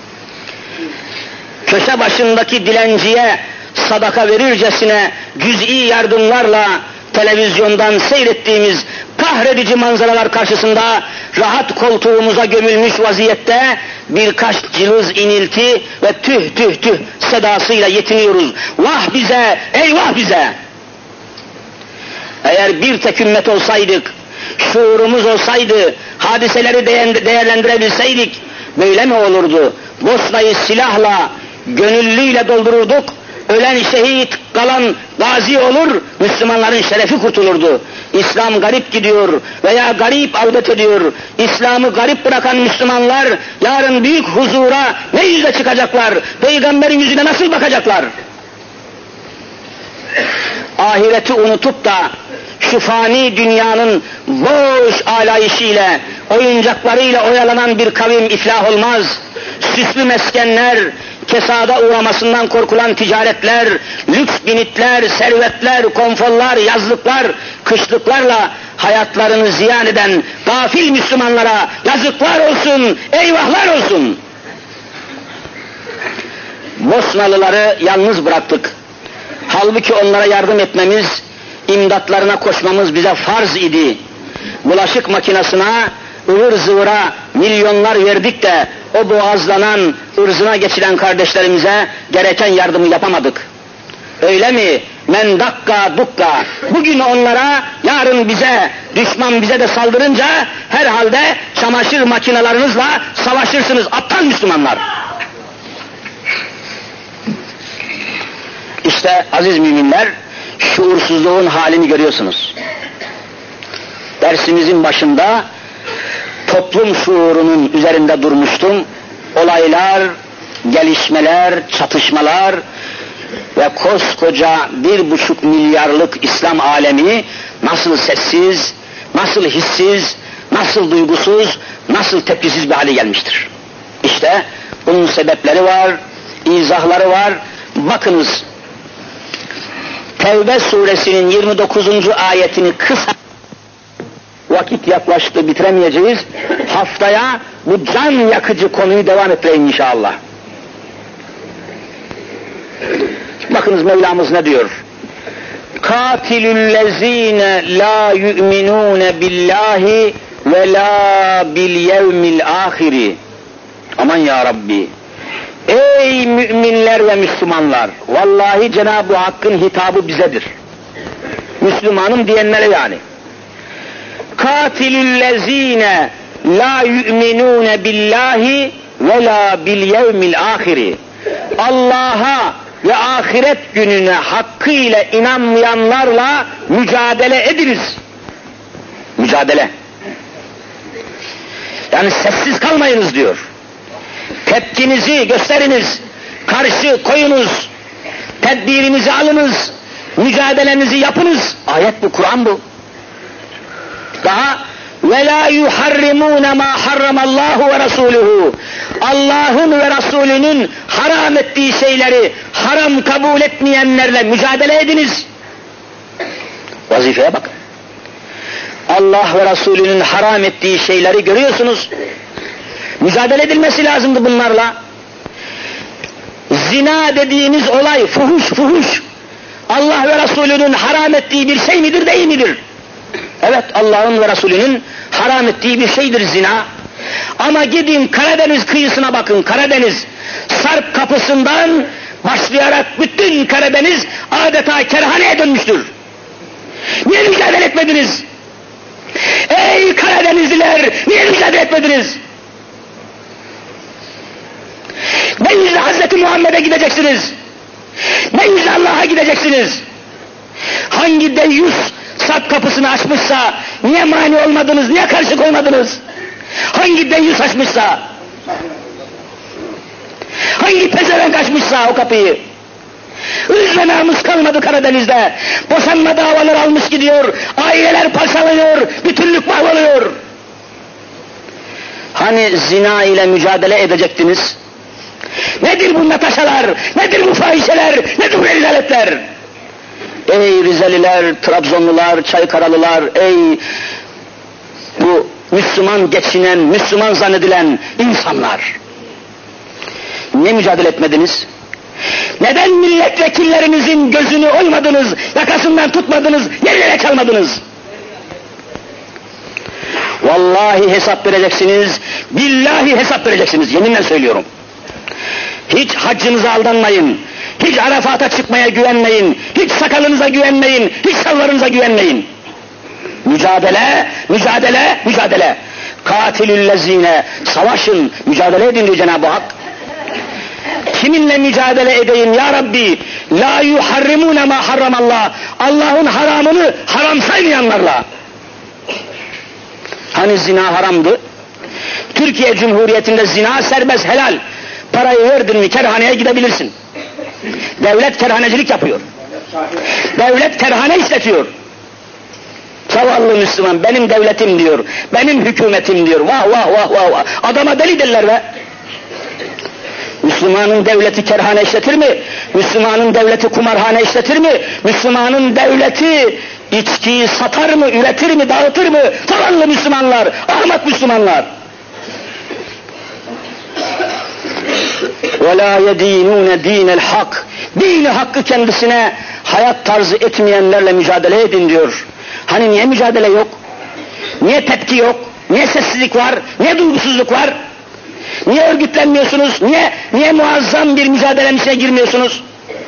[SPEAKER 2] Köşe başındaki dilenciye sadaka verircesine cüz'i yardımlarla televizyondan seyrettiğimiz kahredici manzaralar karşısında rahat koltuğumuza gömülmüş vaziyette birkaç cılız inilti ve tüh tüh tüh sedasıyla yetiniyoruz. Vah bize, eyvah bize! Eğer bir tek ümmet olsaydık, şuurumuz olsaydı, hadiseleri değerlendirebilseydik, böyle mi olurdu? Bosna'yı silahla, gönüllüyle doldururduk, ölen şehit, kalan gazi olur, Müslümanların şerefi kurtulurdu. İslam garip gidiyor veya garip avdet ediyor. İslam'ı garip bırakan Müslümanlar yarın büyük huzura ne yüzle çıkacaklar? Peygamberin yüzüne nasıl bakacaklar? Ahireti unutup da şu fani dünyanın boş alayişiyle, oyuncaklarıyla oyalanan bir kavim iflah olmaz. Süslü meskenler, kesada uğramasından korkulan ticaretler, lüks binitler, servetler, konforlar, yazlıklar, kışlıklarla hayatlarını ziyan eden gafil Müslümanlara yazıklar olsun, eyvahlar olsun. Bosnalıları yalnız bıraktık. Halbuki onlara yardım etmemiz, imdatlarına koşmamız bize farz idi. Bulaşık makinesine, ıvır zıvıra milyonlar verdik de o boğazlanan, ırzına geçilen kardeşlerimize gereken yardımı yapamadık. Öyle mi? Men dakka dukka. Bugün onlara, yarın bize, düşman bize de saldırınca herhalde çamaşır makinelerinizle savaşırsınız aptal Müslümanlar. İşte aziz müminler, şuursuzluğun halini görüyorsunuz. Dersimizin başında toplum şuurunun üzerinde durmuştum. Olaylar, gelişmeler, çatışmalar ve koskoca 1,5 milyarlık İslam alemi nasıl sessiz, nasıl hissiz, nasıl duygusuz, nasıl tepkisiz bir hale gelmiştir. İşte bunun sebepleri var, izahları var. Bakınız, Tevbe suresinin 29. ayetini kısa, vakit yaklaştı bitiremeyeceğiz. Haftaya bu can yakıcı konuyu devam ettireyim inşallah. Bakınız Mevlamız ne diyor? Katilüllezine la yu'minune billahi ve la bil yevmil ahiri. Aman ya Rabbi. Ey müminler ve Müslümanlar! Vallahi Cenab-ı Hakk'ın hitabı bizedir. Müslümanım diyenlere yani. Katilüllezine la yu'minune billahi ve la bil yevmil ahiri. Allah'a ve ahiret gününe hakkıyla inanmayanlarla mücadele ediniz. Mücadele. Yani sessiz kalmayınız diyor. Tepkinizi gösteriniz, karşı koyunuz, tedbirinizi alınız, mücadelenizi yapınız. Ayet bu, Kur'an bu. Daha وَلَا يُحَرِّمُونَ مَا حَرَّمَ اللّٰهُ وَرَسُولُهُ. Allah'ın ve Resulünün haram ettiği şeyleri haram kabul etmeyenlerle mücadele ediniz. Vazifeye bakın. Allah ve Resulünün haram ettiği şeyleri görüyorsunuz. Mücadele edilmesi lazımdı bunlarla. Zina dediğiniz olay, fuhuş. Allah ve Resulünün haram ettiği bir şey midir, değil midir? Evet, Allah'ın ve Resulünün haram ettiği bir şeydir zina. Ama gidin Karadeniz kıyısına bakın, Karadeniz. Sarp kapısından başlayarak bütün Karadeniz adeta kerhaneye dönmüştür. Niye mücadele etmediniz? Ey Karadenizliler, niye mücadele etmediniz? Ne yüzle Hazreti Muhammed'e gideceksiniz? Ne yüzle Allah'a gideceksiniz? Hangi deyyus Sarp kapısını açmışsa niye mani olmadınız, niye karşı koymadınız? Hangi deyyus açmışsa, hangi pezevenk açmışsa o kapıyı? Hız ve namus kalmadı Karadeniz'de. Boşanma davaları almış gidiyor, aileler parçalanıyor, bütünlük mahvoluyor. Hani zina ile mücadele edecektiniz? Nedir bu nataşalar? Nedir bu fahişeler? Nedir bu rezaletler? Ey Rizeliler, Trabzonlular, Çaykaralılar, ey bu Müslüman geçinen, Müslüman zannedilen insanlar! Niye mücadele etmediniz? Neden milletvekillerinizin gözünü oymadınız, yakasından tutmadınız, yerlere çalmadınız? Vallahi hesap vereceksiniz, billahi hesap vereceksiniz, yeminle söylüyorum. Hiç haccınıza aldanmayın, hiç Arafat'a çıkmaya güvenmeyin, hiç sakalınıza güvenmeyin, hiç sallarınıza güvenmeyin. Mücadele, mücadele, mücadele. Katilüllezine, savaşın, mücadele edin diyor Cenab-ı Hak. Kiminle mücadele edeyim ya Rabbi? La yuharrimune ma harramallah. Allah'ın haramını haram saymayanlarla. Hani zina haramdı? Türkiye Cumhuriyeti'nde zina serbest, helal. Parayı verdin mi kerhaneye gidebilirsin. Devlet kerhanecilik yapıyor. Devlet kerhane işletiyor. Zavallı Müslüman, benim devletim diyor, benim hükümetim diyor. Vah vah vah vah vah. Adama deli derler be. Müslümanın devleti kerhane işletir mi? Müslümanın devleti kumarhane işletir mi? Müslümanın devleti içkiyi satar mı, üretir mi, dağıtır mı? Zavallı Müslümanlar, ahmak Müslümanlar. وَلَا يَد۪ينُونَ د۪ينَ الْحَقِّ. Dini hakkı kendisine hayat tarzı etmeyenlerle mücadele edin diyor. Hani niye mücadele yok? Niye tepki yok? Niye sessizlik var? Niye duygusuzluk var? Niye örgütlenmiyorsunuz? Niye muazzam bir mücadelenin içine girmiyorsunuz?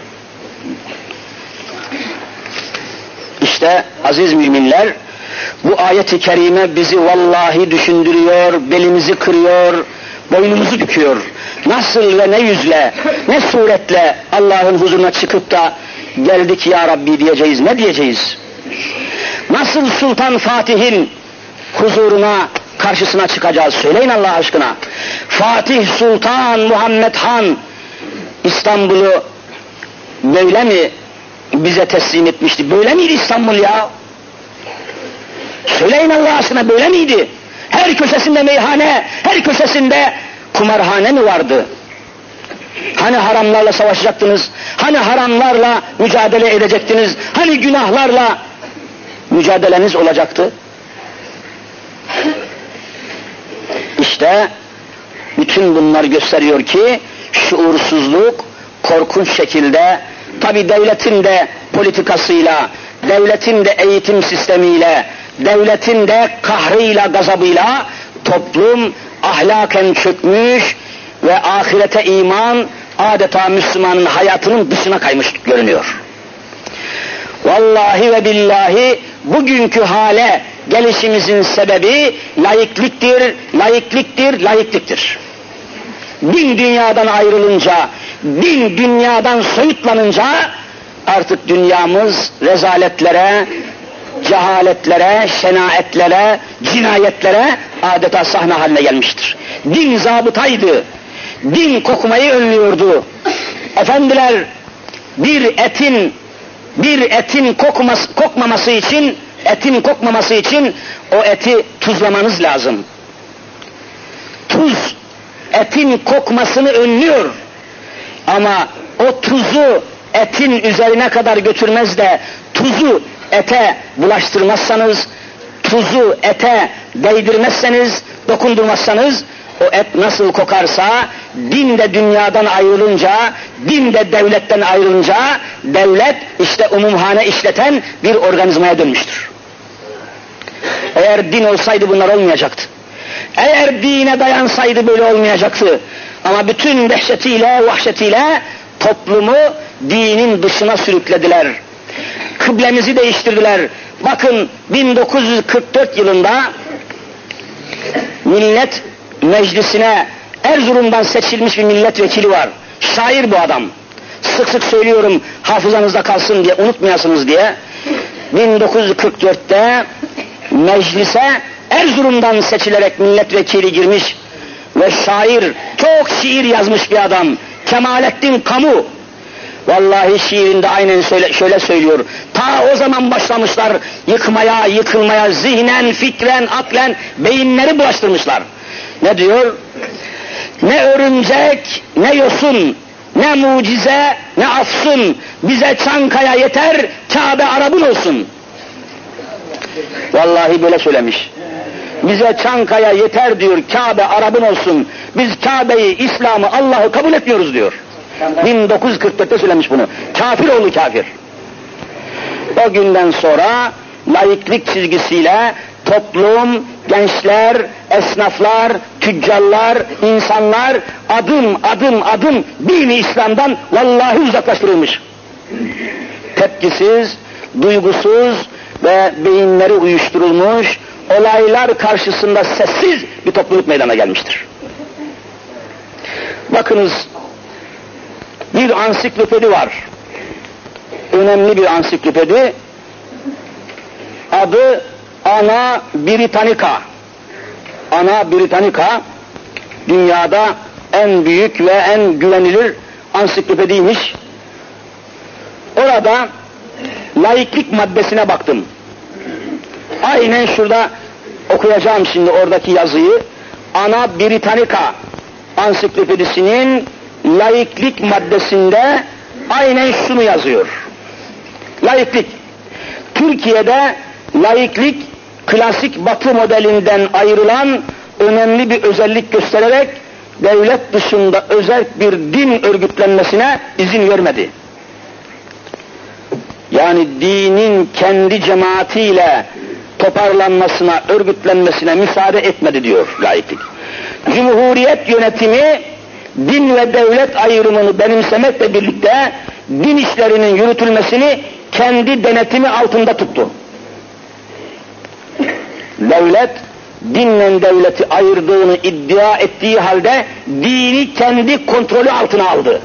[SPEAKER 2] İşte aziz müminler, bu ayet-i kerime bizi vallahi düşündürüyor, belimizi kırıyor, boynumuzu büküyor. Nasıl ve ne yüzle, ne suretle Allah'ın huzuruna çıkıp da geldik ya Rabbi diyeceğiz, ne diyeceğiz? Nasıl Sultan Fatih'in huzuruna, karşısına çıkacağız? Söyleyin Allah aşkına. Fatih Sultan Muhammed Han İstanbul'u böyle mi bize teslim etmişti? Böyle miydi İstanbul ya? Söyleyin Allah aşkına, böyle miydi? Her köşesinde meyhane, her köşesinde kumarhane mi vardı? Hani haramlarla savaşacaktınız? Hani haramlarla mücadele edecektiniz? Hani günahlarla mücadeleniz olacaktı? İşte bütün bunlar gösteriyor ki şuursuzluk korkunç şekilde, tabi devletin de politikasıyla, devletin de eğitim sistemiyle, devletin de kahrıyla, gazabıyla toplum ahlaken çökmüş ve ahirete iman adeta Müslümanın hayatının dışına kaymış görünüyor. Vallahi ve billahi bugünkü hale gelişimizin sebebi laikliktir, laikliktir, laikliktir. Din dünyadan ayrılınca, din dünyadan soyutlanınca artık dünyamız rezaletlere, cehaletlere, şenaetlere, cinayetlere adeta sahne haline gelmiştir. Din zabıtaydı, din kokmayı önlüyordu. Efendiler, bir etin kokmaması için o eti tuzlamanız lazım. Tuz etin kokmasını önlüyor. Ama o tuzu etin üzerine kadar götürmez de tuzu ete bulaştırmazsanız, tuzu ete değdirmezseniz, dokundurmazsanız o et nasıl kokarsa, din de dünyadan ayrılınca, din de devletten ayrılınca, devlet işte umumhane işleten bir organizmaya dönmüştür. Eğer din olsaydı bunlar olmayacaktı. Eğer dine dayansaydı böyle olmayacaktı. Ama bütün dehşetiyle, vahşetiyle toplumu dinin dışına sürüklediler. Kıblemizi değiştirdiler. Bakın 1944 yılında Millet Meclisi'ne Erzurum'dan seçilmiş bir milletvekili var. Şair bu adam. Sık sık söylüyorum hafızanızda kalsın diye, unutmayasınız diye. 1944'te meclise Erzurum'dan seçilerek milletvekili girmiş ve şair, çok şiir yazmış bir adam. Kemalettin Kamu. Vallahi şiirinde aynen şöyle söylüyor. Ta o zaman başlamışlar yıkmaya, yıkılmaya, zihnen, fikren, aklen beyinleri bulaştırmışlar. Ne diyor?
[SPEAKER 3] Ne örümcek, ne yosun, ne mucize, ne afsun, bize Çankaya yeter, Kabe Arap'ın olsun. Vallahi böyle söylemiş. Bize Çankaya yeter diyor, Kabe Arap'ın olsun. Biz Kabe'yi, İslam'ı, Allah'ı kabul etmiyoruz diyor. 1944'te söylemiş bunu. Kafir oğlu kafir. O günden sonra laiklik çizgisiyle toplum, gençler, esnaflar, tüccarlar, insanlar adım dini İslam'dan vallahi uzaklaştırılmış. Tepkisiz, duygusuz ve beyinleri uyuşturulmuş, olaylar karşısında sessiz bir topluluk meydana gelmiştir. Bakınız, bir ansiklopedi var. Önemli bir ansiklopedi. Adı Ana Britannica. Ana Britannica dünyada en büyük ve en güvenilir ansiklopediymiş. Orada laiklik maddesine baktım. Aynen şurada okuyacağım şimdi oradaki yazıyı. Ana Britannica ansiklopedisinin laiklik maddesinde aynen şunu yazıyor. Laiklik. Türkiye'de laiklik klasik Batı modelinden ayrılan önemli bir özellik göstererek devlet dışında özel bir din örgütlenmesine izin vermedi. Yani dinin kendi cemaatiyle toparlanmasına, örgütlenmesine müsaade etmedi diyor laiklik. Cumhuriyet yönetimi din ve devlet ayrımını benimsemekle birlikte din işlerinin yürütülmesini kendi denetimi altında tuttu. Devlet, dinle devleti ayırdığını iddia ettiği halde dini kendi kontrolü altına aldı.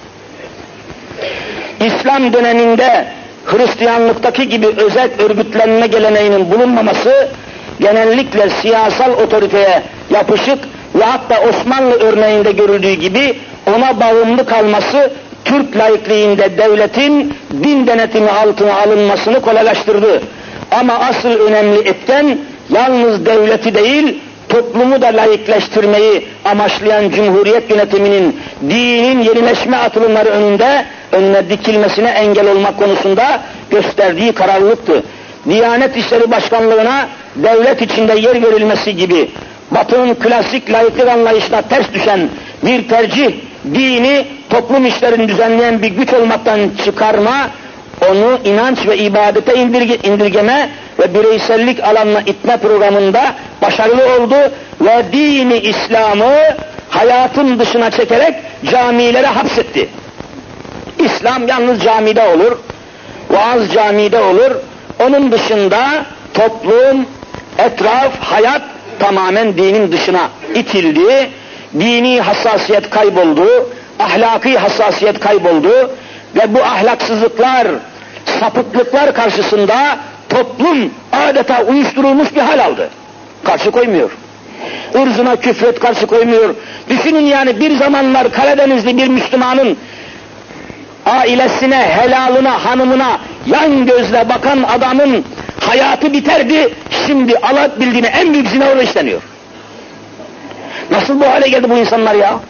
[SPEAKER 3] İslam döneminde Hristiyanlıktaki gibi özel örgütlenme geleneğinin bulunmaması, genellikle siyasal otoriteye yapışık ve hatta Osmanlı örneğinde görüldüğü gibi ona bağımlı kalması, Türk laikliğinde devletin din denetimi altına alınmasını kolaylaştırdı. Ama asıl önemli etken, yalnız devleti değil, toplumu da laikleştirmeyi amaçlayan Cumhuriyet yönetiminin dinin yenileşme atılımları önüne dikilmesine engel olmak konusunda gösterdiği kararlılıktı. Diyanet İşleri Başkanlığı'na devlet içinde yer verilmesi gibi Batı'nın klasik laiklik anlayışına ters düşen bir tercih, dini toplum işlerini düzenleyen bir güç olmaktan çıkarma, onu inanç ve ibadete indirgeme ve bireysellik alanına itme programında başarılı oldu ve dini İslam'ı hayatın dışına çekerek camilere hapsetti. İslam yalnız camide olur, vaaz camide olur, onun dışında toplum, etraf, hayat tamamen dinin dışına itildi, dini hassasiyet kayboldu, ahlaki hassasiyet kayboldu ve bu ahlaksızlıklar, sapıklıklar karşısında toplum adeta uyuşturulmuş bir hal aldı. Karşı koymuyor. Irzına küfret karşı koymuyor. Düşünün yani bir zamanlar Karadenizli bir Müslümanın ailesine, helalına, hanımına yan gözle bakan adamın hayatı biterdi. Şimdi Allah bildiğine en büyük zina orada işleniyor. Nasıl bu hale geldi bu insanlar ya?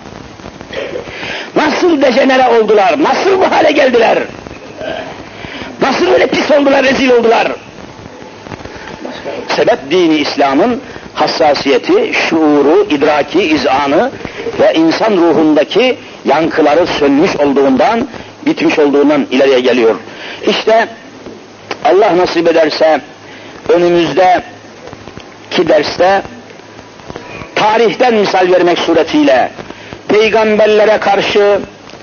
[SPEAKER 3] Nasıl dejenere oldular? Nasıl bu hale geldiler? Nasıl öyle pis oldular, rezil oldular? Sebep dini İslam'ın hassasiyeti, şuuru, idraki, izanı ve insan ruhundaki yankıları sönmüş olduğundan, bitmiş olduğundan ileriye geliyor. İşte Allah nasip ederse önümüzdeki derste tarihten misal vermek suretiyle peygamberlere karşı,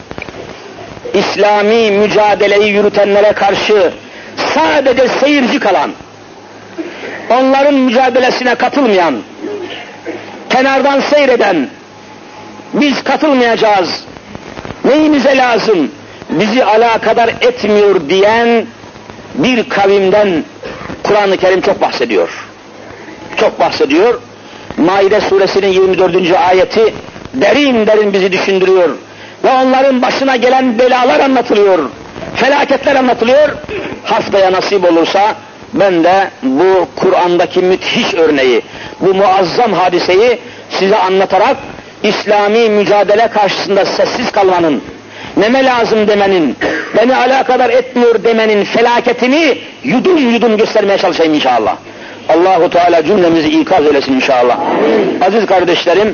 [SPEAKER 3] İslami mücadeleyi yürütenlere karşı sadece seyirci kalan, onların mücadelesine katılmayan, kenardan seyreden, biz katılmayacağız, neyimize lazım, bizi alakadar etmiyor diyen bir kavimden Kur'an-ı Kerim çok bahsediyor. Çok bahsediyor. Maide suresinin 24. ayeti derin derin bizi düşündürüyor. Ve onların başına gelen belalar anlatılıyor. Felaketler anlatılıyor. Haftaya nasip olursa ben de bu Kur'an'daki müthiş örneği, bu muazzam hadiseyi size anlatarak İslami mücadele karşısında sessiz kalmanın, neme lazım demenin, beni alakadar etmiyor demenin felaketini yudum yudum göstermeye çalışayım inşallah. Allahu Teala cümlemizi ikaz eylesin inşallah. Aziz kardeşlerim,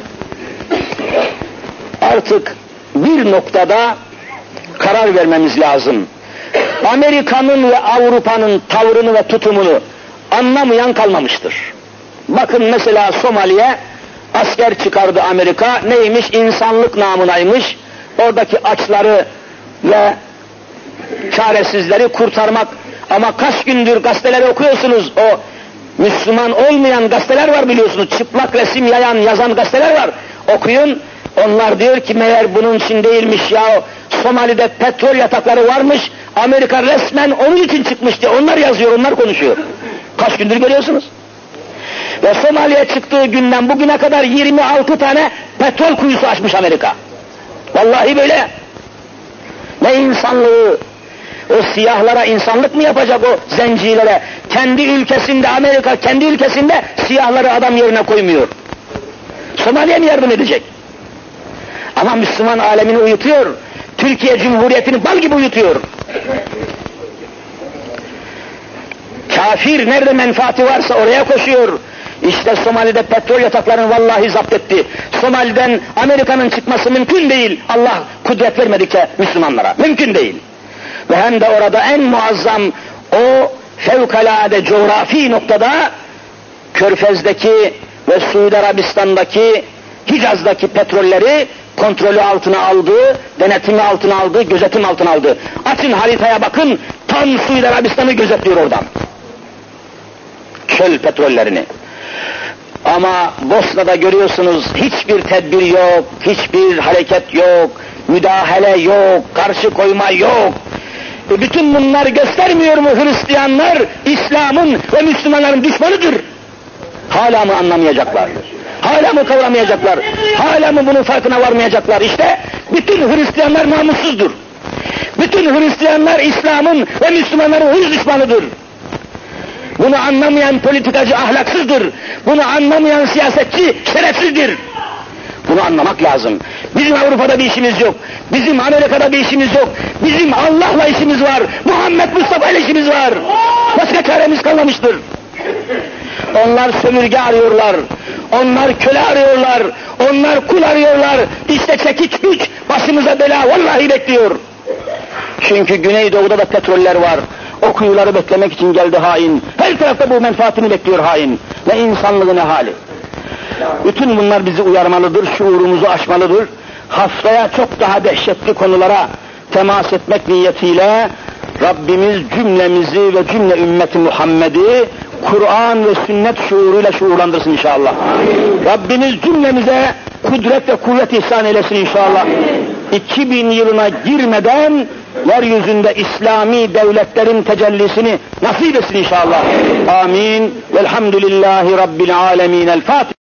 [SPEAKER 3] artık bir noktada karar vermemiz lazım. Amerika'nın ve Avrupa'nın tavrını ve tutumunu anlamayan kalmamıştır. Bakın mesela Somali'ye asker çıkardı Amerika, neymiş? İnsanlık namınaymış. Oradaki açları ve çaresizleri kurtarmak. Ama kaç gündür gazeteleri okuyorsunuz, o Müslüman olmayan gazeteler var biliyorsunuz, çıplak resim yayan, yazan gazeteler var. Okuyun, onlar diyor ki meğer bunun için değilmiş ya, Somali'de petrol yatakları varmış, Amerika resmen onun için çıkmış diye onlar yazıyor, onlar konuşuyor. Kaç gündür görüyorsunuz? Ve Somali'ye çıktığı günden bugüne kadar 26 tane petrol kuyusu açmış Amerika. Vallahi böyle. Ne insanlığı? O siyahlara insanlık mı yapacak, o zencilere? Kendi ülkesinde, Amerika kendi ülkesinde siyahları adam yerine koymuyor. Somali'ye mi yardım edecek? Ama Müslüman alemini uyutuyor. Türkiye Cumhuriyeti'ni bal gibi uyutuyor. Kafir nerede menfaati varsa oraya koşuyor. İşte Somali'de petrol yataklarını vallahi zapt etti. Somali'den Amerika'nın çıkması mümkün değil. Allah kudret vermedikçe Müslümanlara. Mümkün değil. Ve hem de orada en muazzam o fevkalade coğrafi noktada Körfez'deki ve Suudi Arabistan'daki, Hicaz'daki petrolleri kontrolü altına aldı, denetimi altına aldı, gözetim altına aldı. Açın haritaya bakın, tam Suudi Arabistan'ı gözetliyor oradan. Çöl petrollerini. Ama Bosna'da görüyorsunuz hiçbir tedbir yok, hiçbir hareket yok, müdahale yok, karşı koyma yok. Bütün bunlar göstermiyor mu Hristiyanlar İslam'ın ve Müslümanların düşmanıdır? Hala mı anlamayacaklar? Hala mı kavramayacaklar? Hala mı bunun farkına varmayacaklar? İşte bütün Hristiyanlar namussuzdur. Bütün Hristiyanlar İslam'ın ve Müslümanların hırs düşmanıdır. Bunu anlamayan politikacı ahlaksızdır. Bunu anlamayan siyasetçi şerefsizdir. Bunu anlamak lazım. Bizim Avrupa'da bir işimiz yok. Bizim Amerika'da bir işimiz yok. Bizim Allah'la işimiz var. Muhammed Mustafa ile işimiz var. Başka çaremiz kalmamıştır. Onlar sömürge arıyorlar. Onlar köle arıyorlar. Onlar kul arıyorlar. İşte çekiç güç başımıza bela vallahi bekliyor. Çünkü Güneydoğu'da da petroller var. O kuyuları beklemek için geldi hain. Her tarafta bu menfaatini bekliyor hain. Ve insanlığın ne hali. Bütün bunlar bizi uyarmalıdır, şuurumuzu aşmalıdır. Haftaya çok daha dehşetli konulara temas etmek niyetiyle Rabbimiz cümlemizi ve cümle ümmeti Muhammed'i Kur'an ve sünnet şuuruyla şuurlandırsın inşallah. Rabbimiz cümlemize kudret ve kuvvet ihsan eylesin inşallah. 2000 yılına girmeden yeryüzünde İslami devletlerin tecellisini nasip etsin inşallah. Amin. Velhamdülillahi Rabbil alemin. El Fatiha.